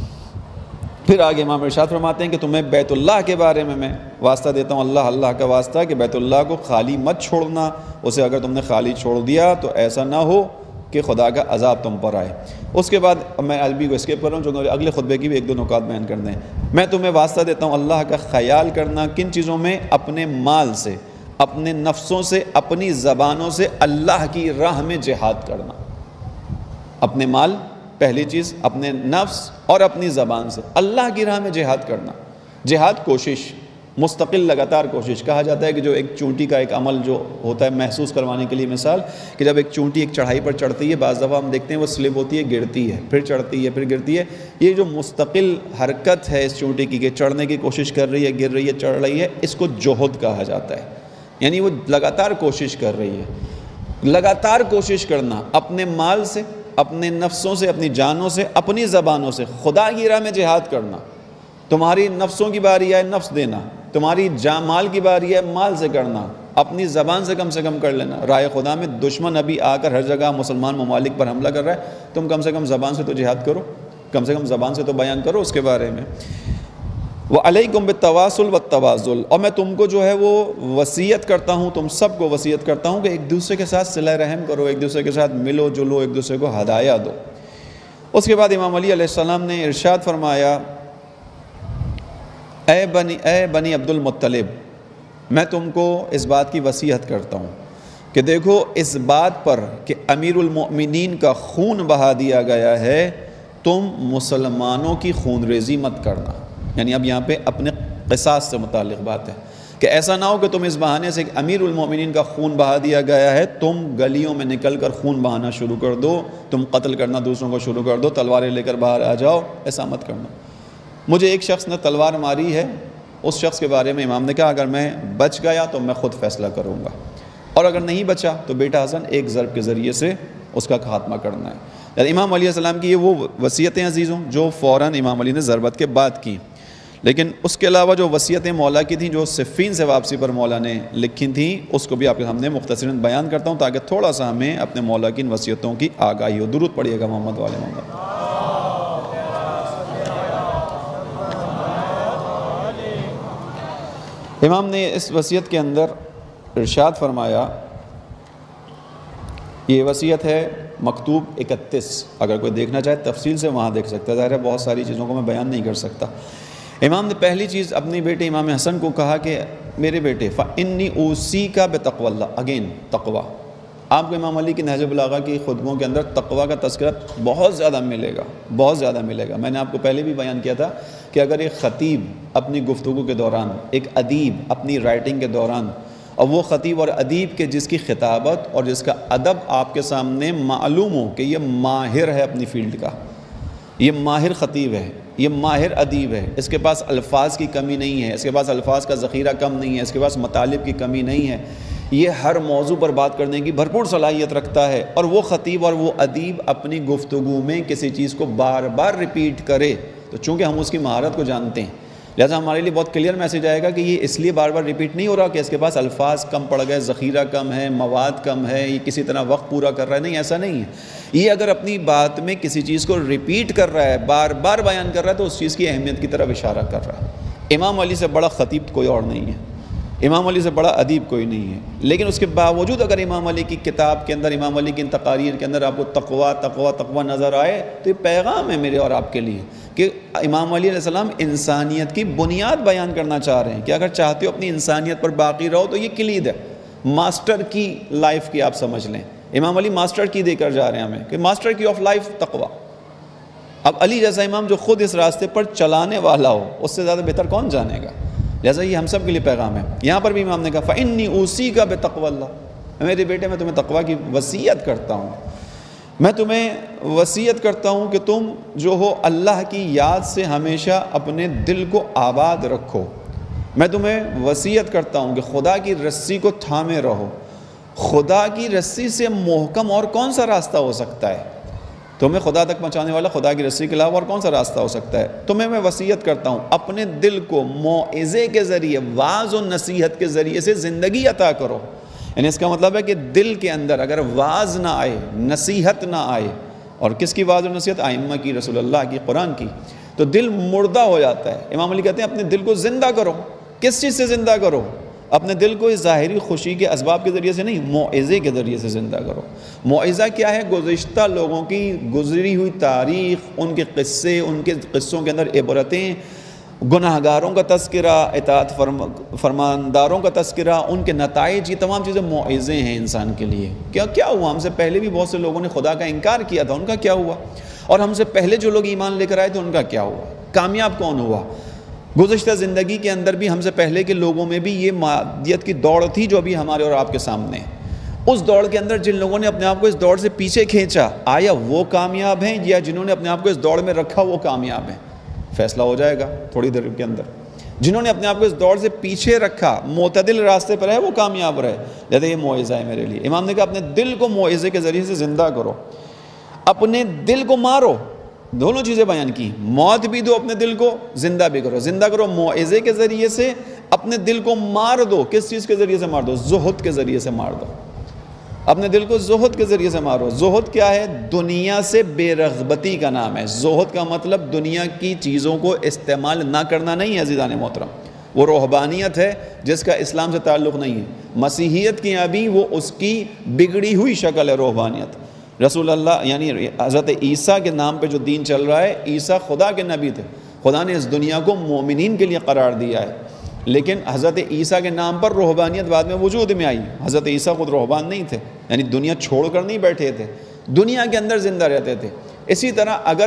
پھر آگے امام ارشاد فرماتے ہیں کہ تمہیں بیت اللہ کے بارے میں میں واسطہ دیتا ہوں، اللہ اللہ کا واسطہ، کہ بیت اللہ کو خالی مت چھوڑنا. اسے اگر تم نے خالی چھوڑ دیا تو ایسا نہ ہو کہ خدا کا عذاب تم پر آئے. اس کے بعد میں عربی کو اسکیپ کر رہا ہوں چونکہ اگلے خطبے کی بھی ایک دو نکات بیان کرنے ہیں. میں تمہیں واسطہ دیتا ہوں اللہ کا خیال کرنا. کن چیزوں میں؟ اپنے مال سے، اپنے نفسوں سے، اپنی زبانوں سے اللہ کی راہ میں جہاد کرنا. اپنے مال پہلی چیز، اپنے نفس اور اپنی زبان سے اللہ کی راہ میں جہاد کرنا. جہاد کوشش، مستقل لگاتار کوشش. کہا جاتا ہے کہ جو ایک چونٹی کا ایک عمل جو ہوتا ہے محسوس کروانے کے لیے مثال کہ جب ایک چونٹی ایک چڑھائی پر چڑھتی ہے بعض دفعہ ہم دیکھتے ہیں وہ سلپ ہوتی ہے گرتی ہے پھر چڑھتی ہے پھر گرتی ہے. یہ جو مستقل حرکت ہے اس چونٹی کی کہ چڑھنے کی کوشش کر رہی ہے گر رہی ہے چڑھ رہی ہے اس کو جوہد کہا جاتا ہے. یعنی وہ لگاتار کوشش کر رہی ہے. لگاتار کوشش کرنا اپنے مال سے اپنے نفسوں سے اپنی جانوں سے اپنی زبانوں سے خدا کی راہ میں جہاد کرنا. تمہاری نفسوں کی باری ہے نفس دینا, تمہاری جان مال کی باری ہے مال سے کرنا, اپنی زبان سے کم سے کم کر لینا. راہ خدا میں دشمن ابھی آ کر ہر جگہ مسلمان ممالک پر حملہ کر رہا ہے, تم کم سے کم زبان سے تو جہاد کرو, کم سے کم زبان سے تو بیان کرو اس کے بارے میں. وَعَلَيْكُمْ بِالتَّوَاصُلِ وَالتَّوَاضُلِ, اور میں تم کو جو ہے وہ وصیت کرتا ہوں, تم سب کو وصیت کرتا ہوں کہ ایک دوسرے کے ساتھ صلہ رحم کرو, ایک دوسرے کے ساتھ ملو جلو, ایک دوسرے کو ہدایہ دو. اس کے بعد امام علی علیہ السلام نے ارشاد فرمایا اے بنی اے بنی عبد المطلب, میں تم کو اس بات کی وصیت کرتا ہوں کہ دیکھو اس بات پر کہ امیر المؤمنین کا خون بہا دیا گیا ہے, تم مسلمانوں کی خون ریزی مت کرنا. یعنی اب یہاں پہ اپنے قصاص سے متعلق بات ہے کہ ایسا نہ ہو کہ تم اس بہانے سے کہ امیر المؤمنین کا خون بہا دیا گیا ہے تم گلیوں میں نکل کر خون بہانا شروع کر دو, تم قتل کرنا دوسروں کو شروع کر دو, تلواریں لے کر باہر آ جاؤ, ایسا مت کرنا. مجھے ایک شخص نے تلوار ماری ہے, اس شخص کے بارے میں امام نے کہا اگر میں بچ گیا تو میں خود فیصلہ کروں گا, اور اگر نہیں بچا تو بیٹا حسن ایک ضرب کے ذریعے سے اس کا خاتمہ کرنا ہے. یعنی امام علیہ السلام کی یہ وہ وصیتیں عزیزوں جو فوراً امام علی نے ضربت کے بعد کی. لیکن اس کے علاوہ جو وصیتیں مولا کی تھیں جو صفین سے واپسی پر مولا نے لکھی تھیں اس کو بھی آپ کے سامنے مختصراً بیان کرتا ہوں تاکہ تھوڑا سا ہمیں اپنے مولا کی ان وصیتوں کی آگاہی ہو. درود پڑھیے گا محمد والے محمد. امام نے اس وصیت کے اندر ارشاد فرمایا, یہ وصیت ہے مکتوب اکتیس, اگر کوئی دیکھنا چاہے تفصیل سے وہاں دیکھ سکتا ہے, ظاہر ہے بہت ساری چیزوں کو میں بیان نہیں کر سکتا. امام نے پہلی چیز اپنے بیٹے امام حسن کو کہا کہ میرے بیٹے فَإِنِّي أُوصِيكَ بِتَقْوَى اللَّهِ, اگین تقویٰ. آپ کو امام علی کی نہج البلاغہ کی خطبوں کے اندر تقویٰ کا تذکرہ بہت زیادہ ملے گا, بہت زیادہ ملے گا. میں نے آپ کو پہلے بھی بیان کیا تھا کہ اگر ایک خطیب اپنی گفتگو کے دوران, ایک ادیب اپنی رائٹنگ کے دوران, اور وہ خطیب اور ادیب کے جس کی خطابت اور جس کا ادب آپ کے سامنے معلوم ہو کہ یہ ماہر ہے اپنی فیلڈ کا, یہ ماہر خطیب ہے, یہ ماہر ادیب ہے, اس کے پاس الفاظ کی کمی نہیں ہے, اس کے پاس الفاظ کا ذخیرہ کم نہیں ہے, اس کے پاس مطالب کی کمی نہیں ہے, یہ ہر موضوع پر بات کرنے کی بھرپور صلاحیت رکھتا ہے, اور وہ خطیب اور وہ ادیب اپنی گفتگو میں کسی چیز کو بار بار ریپیٹ کرے تو چونکہ ہم اس کی مہارت کو جانتے ہیں لہٰذا ہمارے لیے بہت کلیئر میسیج آئے گا کہ یہ اس لیے بار بار ریپیٹ نہیں ہو رہا کہ اس کے پاس الفاظ کم پڑ گئے, ذخیرہ کم ہے, مواد کم ہے, یہ کسی طرح وقت پورا کر رہا ہے. نہیں, ایسا نہیں ہے. یہ اگر اپنی بات میں کسی چیز کو ریپیٹ کر رہا ہے, بار بار بیان کر رہا ہے تو اس چیز کی اہمیت کی طرف اشارہ کر رہا ہے. امام علی سے بڑا خطیب کوئی اور نہیں ہے, امام علی سے بڑا ادیب کوئی نہیں ہے. لیکن اس کے باوجود اگر امام علی کی کتاب کے اندر, امام علی کی ان تقاریر کے اندر آپ کو تقویٰ تقویٰ تقویٰ نظر آئے تو یہ پیغام ہے میرے اور آپ کے لیے کہ امام علی علیہ السلام انسانیت کی بنیاد بیان کرنا چاہ رہے ہیں کہ اگر چاہتے ہو اپنی انسانیت پر باقی رہو تو یہ کلید ہے. ماسٹر کی لائف کی آپ سمجھ لیں, امام علی ماسٹر کی دے کر جا رہے ہیں ہمیں کہ ماسٹر کی آف لائف تقویٰ. اب علی جیسا امام جو خود اس راستے پر چلانے والا ہو اس سے زیادہ بہتر کون جانے گا. لہٰذا یہ ہم سب کے لیے پیغام ہے. یہاں پر بھی امام نے کہا فَإِنِّي أُوصِيكَ بِتَقْوَى اللَّهِ, میرے بیٹے میں تمہیں تقویٰ کی وصیت کرتا ہوں, میں تمہیں وصیت کرتا ہوں کہ تم جو ہو اللہ کی یاد سے ہمیشہ اپنے دل کو آباد رکھو. میں تمہیں وصیت کرتا ہوں کہ خدا کی رسی کو تھامے رہو. خدا کی رسی سے محکم اور کون سا راستہ ہو سکتا ہے؟ تمہیں خدا تک پہنچانے والا خدا کی رسی کے علاوہ اور کون سا راستہ ہو سکتا ہے؟ تمہیں میں وصیت کرتا ہوں اپنے دل کو موعظے کے ذریعے, واعظ و نصیحت کے ذریعے سے زندگی عطا کرو. یعنی اس کا مطلب ہے کہ دل کے اندر اگر واعظ نہ آئے, نصیحت نہ آئے, اور کس کی واعظ و نصیحت؟ ائمہ کی, رسول اللہ کی, قرآن کی, تو دل مردہ ہو جاتا ہے. امام علی کہتے ہیں اپنے دل کو زندہ کرو. کس چیز سے زندہ کرو؟ اپنے دل کو اس ظاہری خوشی کے اسباب کے ذریعے سے نہیں, موعظے کے ذریعے سے زندہ کرو. موعظہ کیا ہے؟ گزشتہ لوگوں کی گزری ہوئی تاریخ, ان کے قصے, ان کے قصوں کے اندر عبرتیں, گناہگاروں کا تذکرہ, اطاعت فرمانداروں کا تذکرہ, ان کے نتائج, یہ تمام چیزیں موعظے ہیں انسان کے لیے. کیا کیا ہوا؟ ہم سے پہلے بھی بہت سے لوگوں نے خدا کا انکار کیا تھا, ان کا کیا ہوا؟ اور ہم سے پہلے جو لوگ ایمان لے کر آئے تھے ان کا کیا ہوا؟ کامیاب کون ہوا؟ گزشتہ زندگی کے اندر بھی ہم سے پہلے کے لوگوں میں بھی یہ مادیت کی دوڑ تھی جو ابھی ہمارے اور آپ کے سامنے ہے۔ اس دوڑ کے اندر جن لوگوں نے اپنے آپ کو اس دوڑ سے پیچھے کھینچا، آیا وہ کامیاب ہیں یا جنہوں نے اپنے آپ کو اس دوڑ میں رکھا وہ کامیاب ہیں؟ فیصلہ ہو جائے گا تھوڑی دیر کے اندر۔ جنہوں نے اپنے آپ کو اس دوڑ سے پیچھے رکھا، معتدل راستے پر ہے، وہ کامیاب رہے۔ جیسے یہ موعظہ ہے میرے لیے، امام نے کہا اپنے دل کو موعظے کے ذریعے سے زندہ کرو، اپنے دل کو مارو۔ دونوں چیزیں بیان کی، موت بھی دو، اپنے دل کو زندہ بھی کرو۔ زندہ کرو موعظے کے ذریعے سے، اپنے دل کو مار دو۔ کس چیز کے ذریعے سے مار دو؟ زہد کے ذریعے سے مار دو۔ اپنے دل کو زہد کے ذریعے سے مارو۔ زہد کیا ہے؟ دنیا سے بے رغبتی کا نام ہے۔ زہد کا مطلب دنیا کی چیزوں کو استعمال نہ کرنا نہیں ہے عزیزان محترم، وہ روحانیت ہے جس کا اسلام سے تعلق نہیں ہے۔ مسیحیت کی ابھی وہ اس کی بگڑی ہوئی شکل ہے روحانیت۔ رسول اللہ یعنی حضرت عیسیٰ کے نام پہ جو دین چل رہا ہے، عیسیٰ خدا کے نبی تھے، خدا نے اس دنیا کو مومنین کے لیے قرار دیا ہے، لیکن حضرت عیسیٰ کے نام پر روحانیت بعد میں وجود میں آئی۔ حضرت عیسیٰ خود روحان نہیں تھے، یعنی دنیا چھوڑ کر نہیں بیٹھے تھے، دنیا کے اندر زندہ رہتے تھے۔ اسی طرح اگر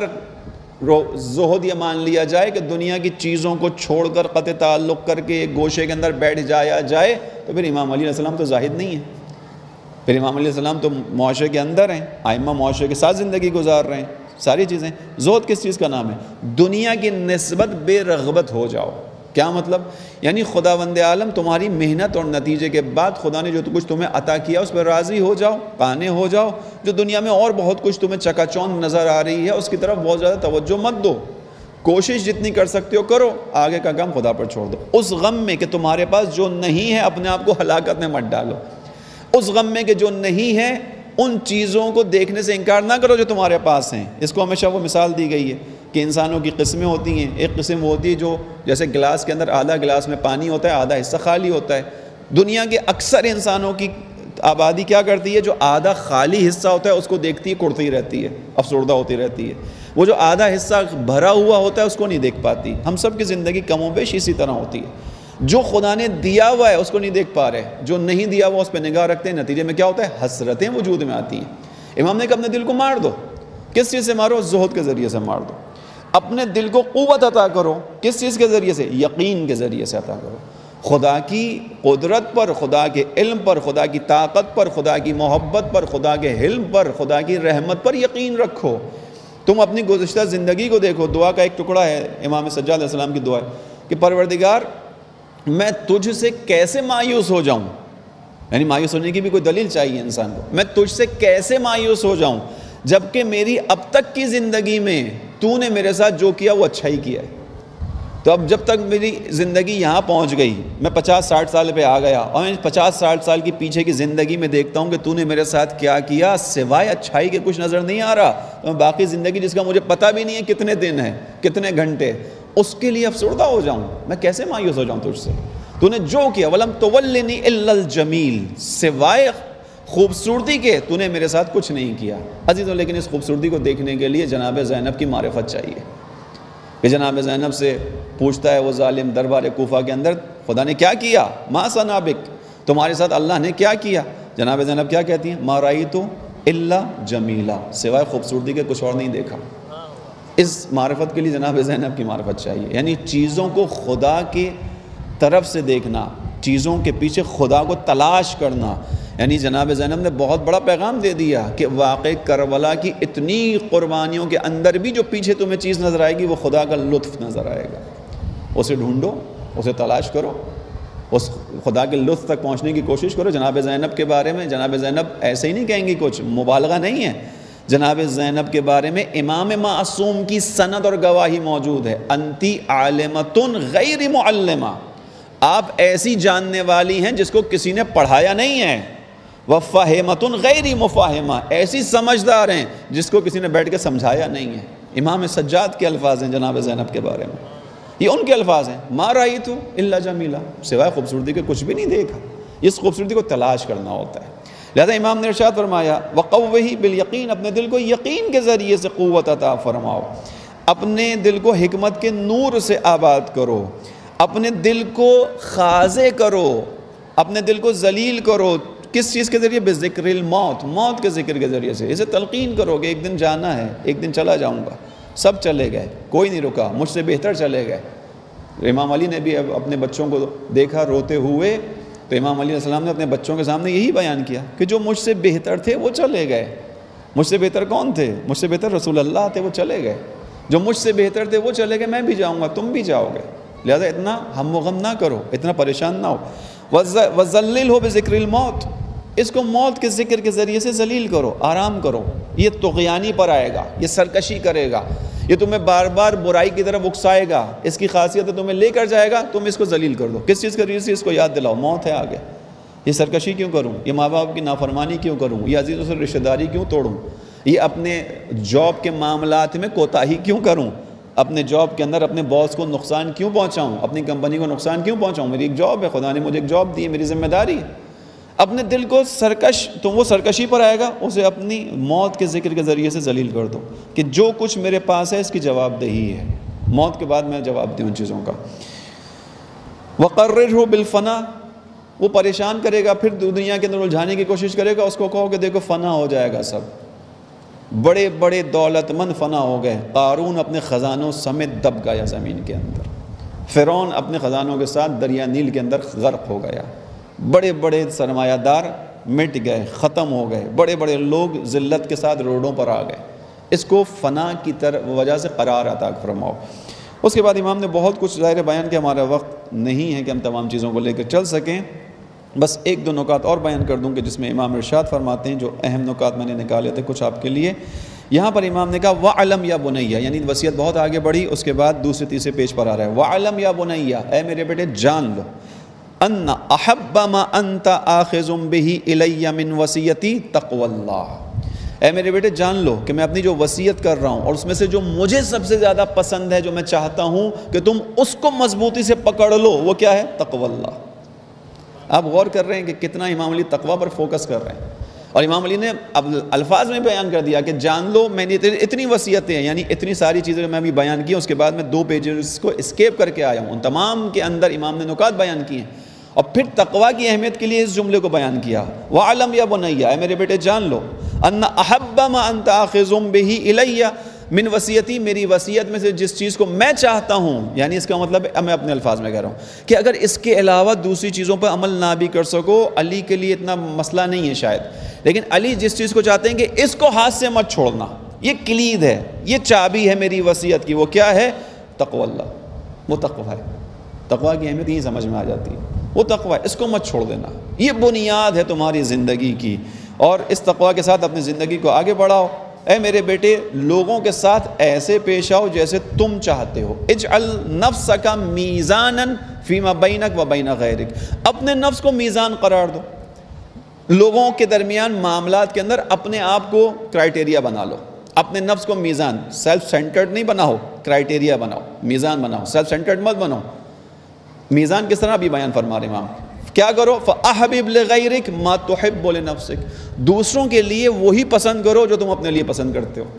زہد یہ مان لیا جائے کہ دنیا کی چیزوں کو چھوڑ کر قطع تعلق کر کے ایک گوشے کے اندر بیٹھ جایا جائے، تو پھر امام علی علیہ السلام تو زاہد نہیں ہے، پھر امام علیہ السلام تو معاشرے کے اندر ہیں، ائمہ معاشرے کے ساتھ زندگی گزار رہے ہیں، ساری چیزیں۔ زہد کس چیز کا نام ہے؟ دنیا کی نسبت بے رغبت ہو جاؤ۔ کیا مطلب؟ یعنی خداوند عالم تمہاری محنت اور نتیجے کے بعد خدا نے جو کچھ تمہیں عطا کیا اس پر راضی ہو جاؤ، قانع ہو جاؤ۔ جو دنیا میں اور بہت کچھ تمہیں چکا چوند نظر آ رہی ہے اس کی طرف بہت زیادہ توجہ مت دو، کوشش جتنی کر سکتے ہو کرو، آگے کا کام خدا پر چھوڑ دو۔ اس غم میں کہ تمہارے پاس جو نہیں ہے اپنے آپ کو ہلاکت میں مت ڈالو، اس غم میں کہ جو نہیں ہے ان چیزوں کو دیکھنے سے انکار نہ کرو جو تمہارے پاس ہیں۔ اس کو ہمیشہ وہ مثال دی گئی ہے کہ انسانوں کی قسمیں ہوتی ہیں، ایک قسم وہ ہوتی ہے جو جیسے گلاس کے اندر آدھا گلاس میں پانی ہوتا ہے، آدھا حصہ خالی ہوتا ہے۔ دنیا کے اکثر انسانوں کی آبادی کیا کرتی ہے؟ جو آدھا خالی حصہ ہوتا ہے اس کو دیکھتی ہے، کڑتی رہتی ہے، افسردہ ہوتی رہتی ہے۔ وہ جو آدھا حصہ بھرا ہوا ہوتا ہے اس کو نہیں دیکھ پاتی۔ ہم سب کی زندگی کم و بیش اسی طرح ہوتی ہے، جو خدا نے دیا ہوا ہے اس کو نہیں دیکھ پا رہے، جو نہیں دیا ہوا اس پہ نگاہ رکھتے ہیں، نتیجے میں کیا ہوتا ہے؟ حسرتیں وجود میں آتی ہیں۔ امام نے کہا اپنے دل کو مار دو۔ کس چیز سے مارو؟ زہد کے ذریعے سے مار دو۔ اپنے دل کو قوت عطا کرو۔ کس چیز کے ذریعے سے؟ یقین کے ذریعے سے عطا کرو۔ خدا کی قدرت پر، خدا کے علم پر، خدا کی طاقت پر، خدا کی محبت پر، خدا کے حلم پر، خدا کی رحمت پر یقین رکھو۔ تم اپنی گزشتہ زندگی کو دیکھو۔ دعا کا ایک ٹکڑا ہے امام سجاد علیہ السلام کی دعا ہے کہ پروردگار میں تجھ سے کیسے مایوس ہو جاؤں، یعنی مایوس ہونے کی بھی کوئی دلیل چاہیے انسان کو۔ میں تجھ سے کیسے مایوس ہو جاؤں جبکہ میری اب تک کی زندگی میں تو نے میرے ساتھ جو کیا وہ اچھا ہی کیا ہے۔ تو اب جب تک میری زندگی یہاں پہنچ گئی، میں پچاس ساٹھ سال پہ آ گیا اور میں پچاس ساٹھ سال کی پیچھے کی زندگی میں دیکھتا ہوں کہ تو نے میرے ساتھ کیا کیا، سوائے اچھائی کے کچھ نظر نہیں آ رہا، تو میں باقی زندگی جس کا مجھے پتہ بھی نہیں ہے کتنے دن ہے، کتنے گھنٹے، اس کے لیے افسردہ ہو جاؤں، میں کیسے مایوس ہو جاؤں تجھ سے؟ تو نے جو کیا وَلَمْ تُوَلِّنِي إِلَّا الْجَمِيلِ، سوائے خوبصورتی کے تو نے میرے ساتھ کچھ نہیں کیا۔ عزیزوں، لیکن اس خوبصورتی کو دیکھنے کے لیے جناب زینب کی معرفت چاہیے کہ جناب زینب سے پوچھتا ہے وہ ظالم دربار کوفہ کے اندر، خدا نے کیا کیا؟ ما صنع بک، تمہارے ساتھ اللہ نے کیا کیا؟ جناب زینب کیا کہتی ہیں؟ ما رأیت الا جمیلا، سوائے خوبصورتی کے کچھ اور نہیں دیکھا۔ اس معرفت کے لیے جناب زینب کی معرفت چاہیے، یعنی چیزوں کو خدا کی طرف سے دیکھنا، چیزوں کے پیچھے خدا کو تلاش کرنا۔ یعنی جناب زینب نے بہت بڑا پیغام دے دیا کہ واقع کربلا کی اتنی قربانیوں کے اندر بھی جو پیچھے تمہیں چیز نظر آئے گی وہ خدا کا لطف نظر آئے گا، اسے ڈھونڈو، اسے تلاش کرو، اس خدا کے لطف تک پہنچنے کی کوشش کرو۔ جناب زینب کے بارے میں جناب زینب ایسے ہی نہیں کہیں گی، کچھ مبالغہ نہیں ہے، جناب زینب کے بارے میں امام معصوم کی سند اور گواہی موجود ہے، انتی عالمۃ غیر معلمہ، آپ ایسی جاننے والی ہیں جس کو کسی نے پڑھایا نہیں ہے، وَفَاہِمَةٌ غَيْرِ مُفَاہِمَةٌ، ایسی سمجھدار ہیں جس کو کسی نے بیٹھ کے سمجھایا نہیں ہے۔ امام سجاد کے الفاظ ہیں جناب زینب کے بارے میں، یہ ان کے الفاظ ہیں، مَا رَأَيْتُ إِلَّا جَمِيلًا، سوائے خوبصورتی کے کچھ بھی نہیں دیکھا۔ اس خوبصورتی کو تلاش کرنا ہوتا ہے۔ لہذا امام نے ارشاد فرمایا وَقَوِّهِ بِالْيَقِينِ، اپنے دل کو یقین کے ذریعے سے قوت عطا فرماؤ، اپنے دل کو حکمت کے نور سے آباد کرو، اپنے دل کو خاضع کرو، اپنے دل کو ذلیل کرو۔ کس چیز کے ذریعے؟ بذکر الموت، موت کے ذکر کے ذریعے سے۔ اسے تلقین کرو کہ ایک دن جانا ہے، ایک دن چلا جاؤں گا، سب چلے گئے، کوئی نہیں رکا، مجھ سے بہتر چلے گئے، امام علی نے بھی اپنے بچوں کو دیکھا روتے ہوئے تو امام علیہ السلام نے اپنے بچوں کے سامنے یہی بیان کیا کہ جو مجھ سے بہتر تھے وہ چلے گئے. مجھ سے بہتر کون تھے؟ مجھ سے بہتر رسول اللہ تھے، وہ چلے گئے. جو مجھ سے بہتر تھے وہ چلے گئے، میں بھی جاؤں گا، تم بھی جاؤ گے. لہذا اتنا ہم و غم نہ کرو، اتنا پریشان نہ ہو. وَذَلِّلْهُ بِذِكْرِ الْمَوْتِ، اس کو موت کے ذکر کے ذریعے سے ذلیل کرو، آرام کرو. یہ طغیانی پر آئے گا، یہ سرکشی کرے گا، یہ تمہیں بار بار برائی کی طرف اکسائے گا، اس کی خاصیت تمہیں لے کر جائے گا، تم اس کو ذلیل کر دو. کس چیز کے ذریعے سے؟ اس کو یاد دلاؤ، موت ہے آگے. یہ سرکشی کیوں کروں؟ یہ ماں باپ کی نافرمانی کیوں کروں؟ یہ عزیزوں سے رشتہ داری کیوں توڑوں؟ یہ اپنے جاب کے معاملات میں کوتاہی کیوں کروں؟ اپنے جاب کے اندر اپنے باس کو نقصان کیوں پہنچاؤں؟ اپنی کمپنی کو نقصان کیوں پہنچاؤں؟ میری ایک جاب ہے، خدا نے مجھے ایک جاب دی ہے، میری ذمہ داری. اپنے دل کو سرکش، تو وہ سرکشی پر آئے گا، اسے اپنی موت کے ذکر کے ذریعے سے ذلیل کر دو کہ جو کچھ میرے پاس ہے اس کی جواب دہی ہے، موت کے بعد میں جواب دوں ان چیزوں کا. وَقَرِّرْهُ بِالْفَنَا، وہ پریشان کرے گا، پھر دنیا کے اندر الجھانے کی کوشش کرے گا. اس کو کہو کہ دیکھو فنا ہو جائے گا سب. بڑے بڑے دولت مند فنا ہو گئے. قارون اپنے خزانوں سمیت دب گیا زمین کے اندر. فرعون اپنے خزانوں کے ساتھ دریا نیل کے اندر غرق ہو گیا. بڑے بڑے سرمایہ دار مٹ گئے، ختم ہو گئے. بڑے بڑے لوگ ذلت کے ساتھ روڈوں پر آ گئے. اس کو فنا کی طرف وجہ سے قرار عطا فرماؤ. اس کے بعد امام نے بہت کچھ ظاہر بیان کیا، ہمارا وقت نہیں ہے کہ ہم تمام چیزوں کو لے کر چل سکیں. بس ایک دو نکات اور بیان کر دوں کہ جس میں امام ارشاد فرماتے ہیں، جو اہم نکات میں نے نکالے تھے کچھ آپ کے لیے. یہاں پر امام نے کہا وَعْلَمْ یا بُنَيَّ، یعنی وصیت بہت آگے بڑھی. اس کے بعد دوسرے تیسرے پیج پر آ رہا ہے وَعْلَمْ یا بُنَيَّ، اے میرے بیٹے جان لو، ان احب ما انت آخذ به الی من وصیتی تقوی اللہ. اے میرے بیٹے جان لو کہ میں اپنی جو وصیت کر رہا ہوں اور اس میں سے جو مجھے سب سے زیادہ پسند ہے، جو میں چاہتا ہوں کہ تم اس کو مضبوطی سے پکڑ لو، وہ کیا ہے؟ تقوی اللہ. آپ غور کر رہے ہیں کہ کتنا امام علی تقوی پر فوکس کر رہے ہیں. اور امام علی نے اب الفاظ میں بیان کر دیا کہ جان لو میں نے اتنی وصیتیں ہیں، یعنی اتنی ساری چیزیں میں ابھی بیان کی. اس کے بعد میں دو پیجز کو اسکیپ کر کے آیا ہوں، ان تمام کے اندر امام نے نکات بیان کیے ہیں. اور پھر تقوی کی اہمیت کے لیے اس جملے کو بیان کیا وَعْلَمْ یا بُنَيَّ، اے میرے بیٹے جان لو، ان احب ما انت آخذ به الی من وصیتی، میری وصیت میں سے جس چیز کو میں چاہتا ہوں، یعنی اس کا مطلب ہے میں اپنے الفاظ میں کہہ رہا ہوں کہ اگر اس کے علاوہ دوسری چیزوں پر عمل نہ بھی کر سکو، علی کے لیے اتنا مسئلہ نہیں ہے شاید، لیکن علی جس چیز کو چاہتے ہیں کہ اس کو ہاتھ سے مت چھوڑنا، یہ کلید ہے، یہ چابی ہے میری وصیت کی. وہ کیا ہے؟ تقوی اللہ. وہ تقوی ہے. تقوی کی اہمیت یہی سمجھ میں آ جاتی ہے. وہ تقوی ہے، اس کو مت چھوڑ دینا، یہ بنیاد ہے تمہاری زندگی کی. اور اس تقوی کے ساتھ اپنی زندگی کو آگے بڑھاؤ. اے میرے بیٹے لوگوں کے ساتھ ایسے پیش آؤ جیسے تم چاہتے ہو. اجعل نفسک میزانا فیما بینک و بین غیرک، اپنے نفس کو میزان قرار دو. لوگوں کے درمیان معاملات کے اندر اپنے آپ کو کرائٹیریا بنا لو. اپنے نفس کو میزان، سیلف سینٹرڈ نہیں بناؤ، کرائٹیریا بناؤ، میزان بناؤ. سیلف سینٹرڈ مت بناؤ. میزان کس طرح بھی بیان فرما رہے امام. کیا کرو؟ فَأَحْبِبْ لِغَيْرِكَ مَا تُحِبُّ لِنَفْسِكَ، دوسروں کے لیے وہی پسند کرو جو تم اپنے لیے پسند کرتے ہو.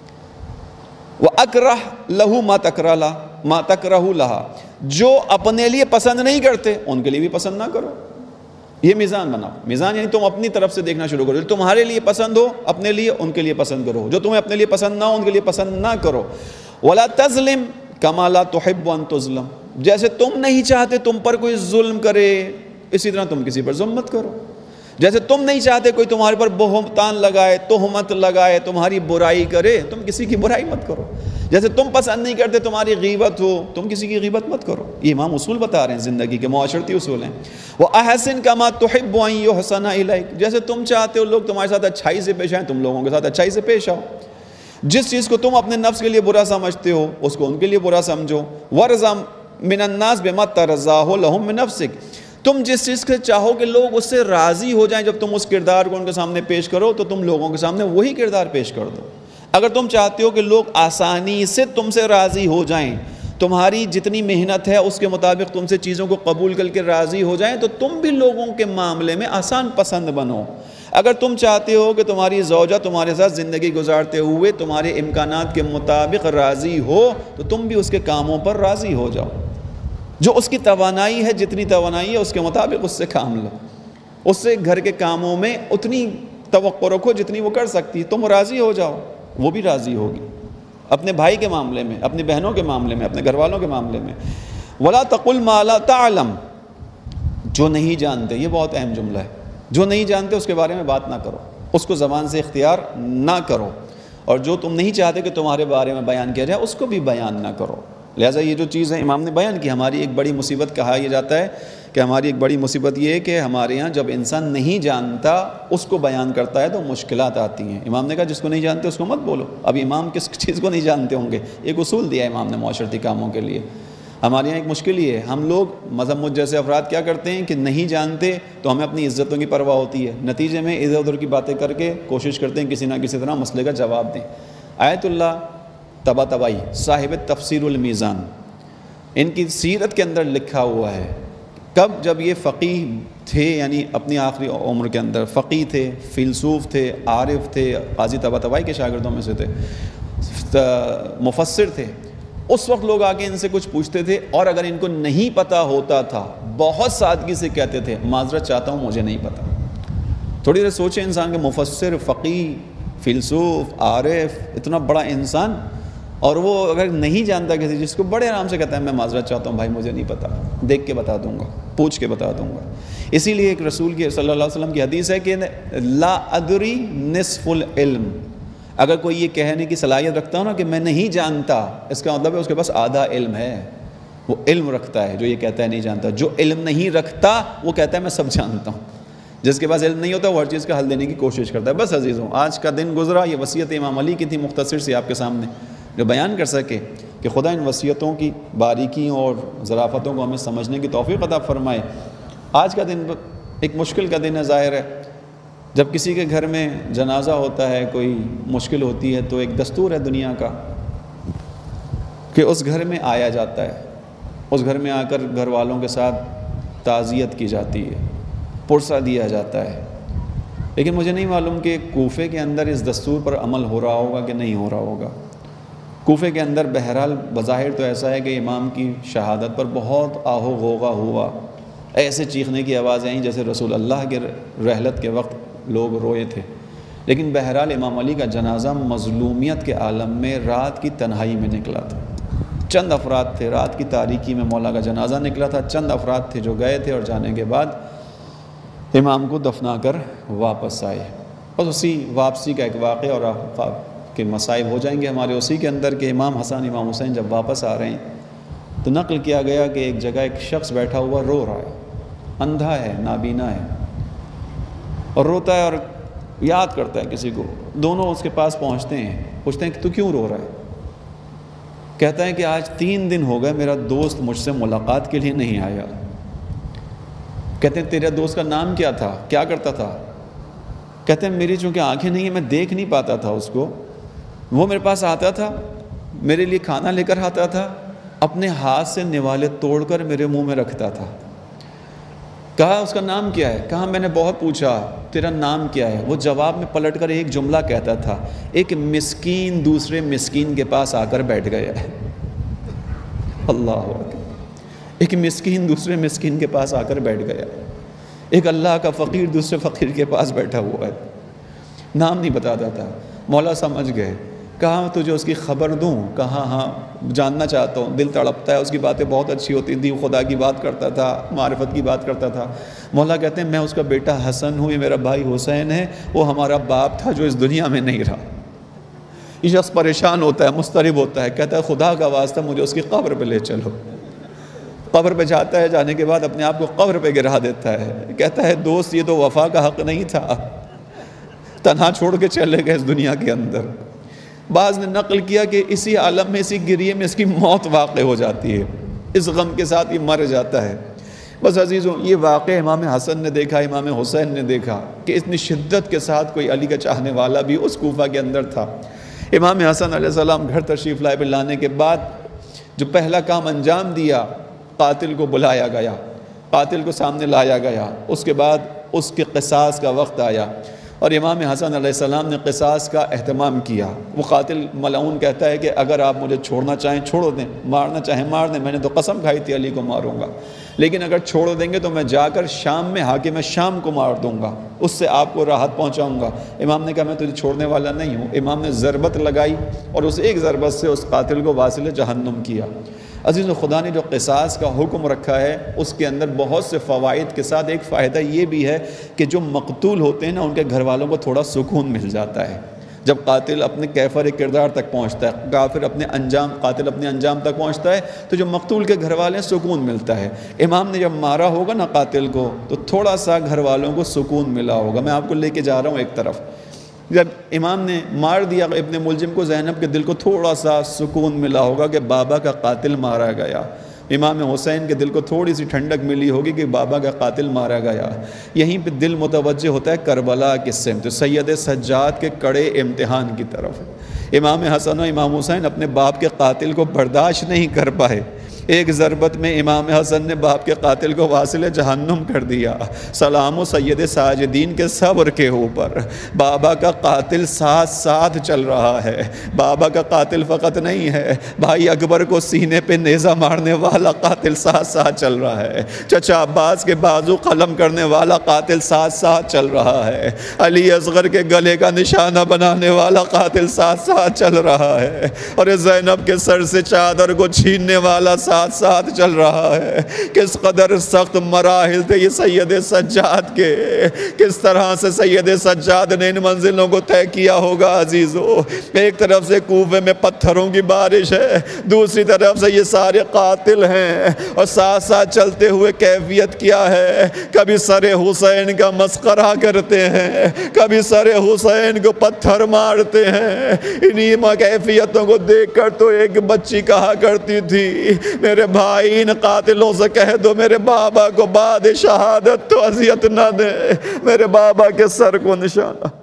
وَأَكْرَهْ لَهُ مَا تَكْرَهُ مَا تَكْرَهُ لَهَا، جو اپنے لیے پسند نہیں کرتے ان کے لیے بھی پسند نہ کرو. یہ میزان بناؤ. میزان یعنی تم اپنی طرف سے دیکھنا شروع کرو. جو تمہارے لیے پسند ہو اپنے لیے ان کے لیے پسند کرو، جو تمہیں اپنے لیے پسند نہ ہو ان کے لیے پسند نہ کرو. وَلَا تَظْلِمْ كَمَا لَا تُحِبُّ أَن تُظْلَمْ، جیسے تم نہیں چاہتے تم پر کوئی ظلم کرے اسی طرح تم کسی پر ظلم مت کرو. جیسے تم نہیں چاہتے کوئی تمہارے پر بہتان لگائے، تہمت لگائے، تمہاری برائی کرے، تم کسی کی برائی مت کرو. جیسے تم پسند نہیں کرتے تمہاری غیبت ہو، تم کسی کی غیبت مت کرو. یہ امام اصول بتا رہے ہیں، زندگی کے معاشرتی اصول ہیں. وَأَحْسِنْ كَمَا تُحِبُّ أَن يُحْسَنَ إِلَيْكَ، جیسے تم چاہتے ہو لوگ تمہارے ساتھ اچھائی سے پیش آئیں تم لوگوں کے ساتھ اچھائی سے پیش آؤ. جس چیز کو تم اپنے نفس کے لیے برا سمجھتے ہو اس کو ان کے لیے برا سمجھو. وَرْضَ مِنَ النَّاسِ بِمَا تَرْضَاهُ لَهُم مِّن نَفْسِكَ، تم جس چیز سے چاہو کہ لوگ اس سے راضی ہو جائیں، جب تم اس کردار کو ان کے سامنے پیش کرو تو تم لوگوں کے سامنے وہی کردار پیش کر دو. اگر تم چاہتے ہو کہ لوگ آسانی سے تم سے راضی ہو جائیں، تمہاری جتنی محنت ہے اس کے مطابق تم سے چیزوں کو قبول کر کے راضی ہو جائیں، تو تم بھی لوگوں کے معاملے میں آسان پسند بنو. اگر تم چاہتے ہو کہ تمہاری زوجہ تمہارے ساتھ زندگی گزارتے ہوئے تمہارے امکانات کے مطابق راضی ہو تو تم بھی اس کے کاموں پر راضی ہو جاؤ. جو اس کی توانائی ہے، جتنی توانائی ہے اس کے مطابق اس سے کام لو. اس سے گھر کے کاموں میں اتنی توقع رکھو جتنی وہ کر سکتی، تم راضی ہو جاؤ، وہ بھی راضی ہوگی. اپنے بھائی کے معاملے میں، اپنی بہنوں کے معاملے میں، اپنے گھر والوں کے معاملے میں. ولا تقل ما لا تعلم، جو نہیں جانتے، یہ بہت اہم جملہ ہے، جو نہیں جانتے اس کے بارے میں بات نہ کرو، اس کو زبان سے اختیار نہ کرو، اور جو تم نہیں چاہتے کہ تمہارے بارے میں بیان کیا جائے اس کو بھی بیان نہ کرو۔ لہٰذا یہ جو چیز ہے امام نے بیان کی، ہماری ایک بڑی مصیبت کہا یہ جاتا ہے کہ ہماری ایک بڑی مصیبت یہ ہے کہ ہمارے یہاں جب انسان نہیں جانتا اس کو بیان کرتا ہے تو مشکلات آتی ہیں۔ امام نے کہا جس کو نہیں جانتے اس کو مت بولو۔ اب امام کس چیز کو نہیں جانتے ہوں گے؟ ایک اصول دیا امام نے معاشرتی کاموں کے لیے۔ ہمارے یہاں ایک مشکل یہ ہے، ہم لوگ مذہب مجھ جیسے افراد کیا کرتے ہیں کہ نہیں جانتے تو ہمیں اپنی عزتوں کی پرواہ ہوتی ہے، نتیجے میں ادھر ادھر کی باتیں کر کے کوشش کرتے ہیں کسی نہ کسی طرح مسئلے کا جواب دیں۔ آیت اللہ طباطبائی صاحب تفسیر المیزان، ان کی سیرت کے اندر لکھا ہوا ہے کب جب یہ فقیہ تھے، یعنی اپنی آخری عمر کے اندر فقیہ تھے، فیلسوف تھے، عارف تھے، قاضی طباطبائی کے شاگردوں میں سے تھے، مفسر تھے، اس وقت لوگ آگے ان سے کچھ پوچھتے تھے اور اگر ان کو نہیں پتہ ہوتا تھا بہت سادگی سے کہتے تھے معذرت چاہتا ہوں مجھے نہیں پتہ۔ تھوڑی دیر سوچیں انسان کے مفسر، فقیہ، فیلسوف، عارف، اتنا بڑا انسان، اور وہ اگر نہیں جانتا کسی چیز کو بڑے آرام سے کہتا ہے میں معذرت چاہتا ہوں بھائی مجھے نہیں پتہ، دیکھ کے بتا دوں گا، پوچھ کے بتا دوں گا۔ اسی لیے ایک رسول کی صلی اللہ علیہ وسلم کی حدیث ہے کہ لا ادری نصف العلم، اگر کوئی یہ کہنے کی صلاحیت رکھتا ہو نا کہ میں نہیں جانتا، اس کا مطلب ہے اس کے پاس آدھا علم ہے، وہ علم رکھتا ہے جو یہ کہتا ہے نہیں جانتا۔ جو علم نہیں رکھتا وہ کہتا ہے میں سب جانتا ہوں، جس کے پاس علم نہیں ہوتا وہ ہر چیز کا حل دینے کی کوشش کرتا ہے۔ بس عزیزوں، آج کا دن گزرا، یہ وصیت امام علی کی تھی مختصر سی آپ کے سامنے، جو بیان کر سکے کہ خدا ان وصیتوں کی باریکیوں اور ظرافتوں کو ہمیں سمجھنے کی توفیق عطا فرمائے۔ آج کا دن ایک مشکل کا دن ہے، ظاہر ہے، جب کسی کے گھر میں جنازہ ہوتا ہے، کوئی مشکل ہوتی ہے تو ایک دستور ہے دنیا کا کہ اس گھر میں آیا جاتا ہے، اس گھر میں آ کر گھر والوں کے ساتھ تعزیت کی جاتی ہے، پرسہ دیا جاتا ہے۔ لیکن مجھے نہیں معلوم کہ کوفے کے اندر اس دستور پر عمل ہو رہا ہوگا کہ نہیں ہو رہا ہوگا۔ کوفے کے اندر بہرحال بظاہر تو ایسا ہے کہ امام کی شہادت پر بہت آہو غوغا ہوا، ایسے چیخنے کی آوازیں آئیں جیسے رسول اللہ کے رحلت کے وقت لوگ روئے تھے، لیکن بہرحال امام علی کا جنازہ مظلومیت کے عالم میں رات کی تنہائی میں نکلا تھا۔ چند افراد تھے، رات کی تاریکی میں مولا کا جنازہ نکلا تھا، چند افراد تھے جو گئے تھے اور جانے کے بعد امام کو دفنا کر واپس آئے۔ بس اسی واپسی کا ایک واقعہ اور کہ مصائب ہو جائیں گے ہمارے اسی کے اندر کہ امام حسن امام حسین جب واپس آ رہے ہیں تو نقل کیا گیا کہ ایک جگہ ایک شخص بیٹھا ہوا رو رہا ہے، اندھا ہے، نابینا ہے، اور روتا ہے اور یاد کرتا ہے کسی کو۔ دونوں اس کے پاس پہنچتے ہیں، پوچھتے ہیں کہ تو کیوں رو رہا ہے؟ کہتا ہے کہ آج تین دن ہو گئے میرا دوست مجھ سے ملاقات کے لیے نہیں آیا۔ کہتے ہیں تیرے دوست کا نام کیا تھا، کیا کرتا تھا؟ کہتے ہیں میری چونکہ آنکھیں نہیں ہیں میں دیکھ نہیں پاتا تھا اس کو، وہ میرے پاس آتا تھا، میرے لیے کھانا لے کر آتا تھا، اپنے ہاتھ سے نوالے توڑ کر میرے منہ میں رکھتا تھا۔ کہا اس کا نام کیا ہے؟ کہا میں نے بہت پوچھا تیرا نام کیا ہے؟ وہ جواب میں پلٹ کر ایک جملہ کہتا تھا، ایک مسکین دوسرے مسکین کے پاس آ کر بیٹھ گیا ہے۔ اللہ اکبر، ایک مسکین دوسرے مسکین کے پاس آ کر بیٹھ گیا، ایک اللہ کا فقیر دوسرے فقیر کے پاس بیٹھا ہوا ہے۔ نام نہیں بتاتا تھا، مولا سمجھ گئے۔ کہا تجھے اس کی خبر دوں؟ کہا ہاں جاننا چاہتا ہوں، دل تڑپتا ہے، اس کی باتیں بہت اچھی ہوتی تھیں، خدا کی بات کرتا تھا، معرفت کی بات کرتا تھا۔ مولا کہتے ہیں میں اس کا بیٹا حسن ہوں، یہ میرا بھائی حسین ہے، وہ ہمارا باپ تھا جو اس دنیا میں نہیں رہا۔ یہ شخص پریشان ہوتا ہے، مضطرب ہوتا ہے، کہتا ہے خدا کا واسطہ مجھے اس کی قبر پہ لے چلو۔ قبر پہ جاتا ہے، جانے کے بعد اپنے آپ کو قبر پہ گرا دیتا ہے، کہتا ہے دوست یہ تو وفا کا حق نہیں تھا، تنہا چھوڑ کے چلے گئے اس دنیا کے اندر۔ بعض نے نقل کیا کہ اسی عالم میں، اسی گریے میں اس کی موت واقع ہو جاتی ہے، اس غم کے ساتھ یہ مر جاتا ہے۔ بس عزیزوں، یہ واقعہ امام حسن نے دیکھا، امام حسین نے دیکھا کہ اتنی شدت کے ساتھ کوئی علی کا چاہنے والا بھی اس کوفہ کے اندر تھا۔ امام حسن علیہ السلام گھر تشریف لائے، لانے کے بعد جو پہلا کام انجام دیا، قاتل کو بلایا گیا، قاتل کو سامنے لایا گیا، اس کے بعد اس کے قصاص کا وقت آیا اور امام حسن علیہ السلام نے قصاص کا اہتمام کیا۔ وہ قاتل ملعون کہتا ہے کہ اگر آپ مجھے چھوڑنا چاہیں چھوڑ دیں، مارنا چاہیں مار دیں، میں نے تو قسم کھائی تھی علی کو ماروں گا، لیکن اگر چھوڑ دیں گے تو میں جا کر شام میں حاکم شام کو مار دوں گا، اس سے آپ کو راحت پہنچاؤں گا۔ امام نے کہا میں تجھے چھوڑنے والا نہیں ہوں۔ امام نے ضربت لگائی اور اس ایک ضربت سے اس قاتل کو واصل جہنم کیا۔ عزیز خدا نے جو قصاص کا حکم رکھا ہے اس کے اندر بہت سے فوائد کے ساتھ ایک فائدہ یہ بھی ہے کہ جو مقتول ہوتے ہیں نا ان کے گھر والوں کو تھوڑا سکون مل جاتا ہے. جب قاتل اپنے کیفر کردار تک پہنچتا ہے، کافر اپنے انجام قاتل اپنے انجام تک پہنچتا ہے، تو جو مقتول کے گھر والے ہیں سکون ملتا ہے. امام نے جب مارا ہوگا نا قاتل کو تو تھوڑا سا گھر والوں کو سکون ملا ہوگا. میں آپ کو لے کے جا رہا ہوں ایک طرف. جب امام نے مار دیا ابن ملجم کو، زینب کے دل کو تھوڑا سا سکون ملا ہوگا کہ بابا کا قاتل مارا گیا. امام حسین کے دل کو تھوڑی سی ٹھنڈک ملی ہوگی کہ بابا کا قاتل مارا گیا. یہیں پہ دل متوجہ ہوتا ہے کربلا کی سمت، سید سجاد کے کڑے امتحان کی طرف. امام حسن و امام حسین اپنے باپ کے قاتل کو برداشت نہیں کر پائے. ایک ضربت میں امام حسن نے باپ کے قاتل کو واصل جہنم کر دیا. سلام و سید ساجدین کے صبر کے اوپر. بابا کا قاتل ساتھ ساتھ چل رہا ہے. بابا کا قاتل فقط نہیں ہے، بھائی اکبر کو سینے پہ نیزہ مارنے والا قاتل ساتھ ساتھ چل رہا ہے. چچا عباس کے بازو قلم کرنے والا قاتل ساتھ ساتھ چل رہا ہے. علی اصغر کے گلے کا نشانہ بنانے والا قاتل ساتھ ساتھ چل رہا ہے. اور زینب کے سر سے چادر کو چھیننے والا ساتھ ساتھ چل رہا ہے. کس قدر سخت مراحل تھے یہ سید سجاد کے، کس طرح سے سید سجاد نے ان منزلوں کو طے کیا ہوگا عزیزو. ایک طرف سے کوفے میں پتھروں کی بارش ہے، دوسری طرف سے یہ سارے قاتل ہیں، اور ساتھ ساتھ چلتے ہوئے کیفیت کیا ہے. کبھی سر حسین کا مسخرہ کرتے ہیں، کبھی سر حسین کو پتھر مارتے ہیں. انہی کیفیتوں کو دیکھ کر تو ایک بچی کہا کرتی تھی، میرے بھائی ان قاتلوں سے کہہ دو میرے بابا کو بعد شہادت تو اذیت نہ دے، میرے بابا کے سر کو نشانہ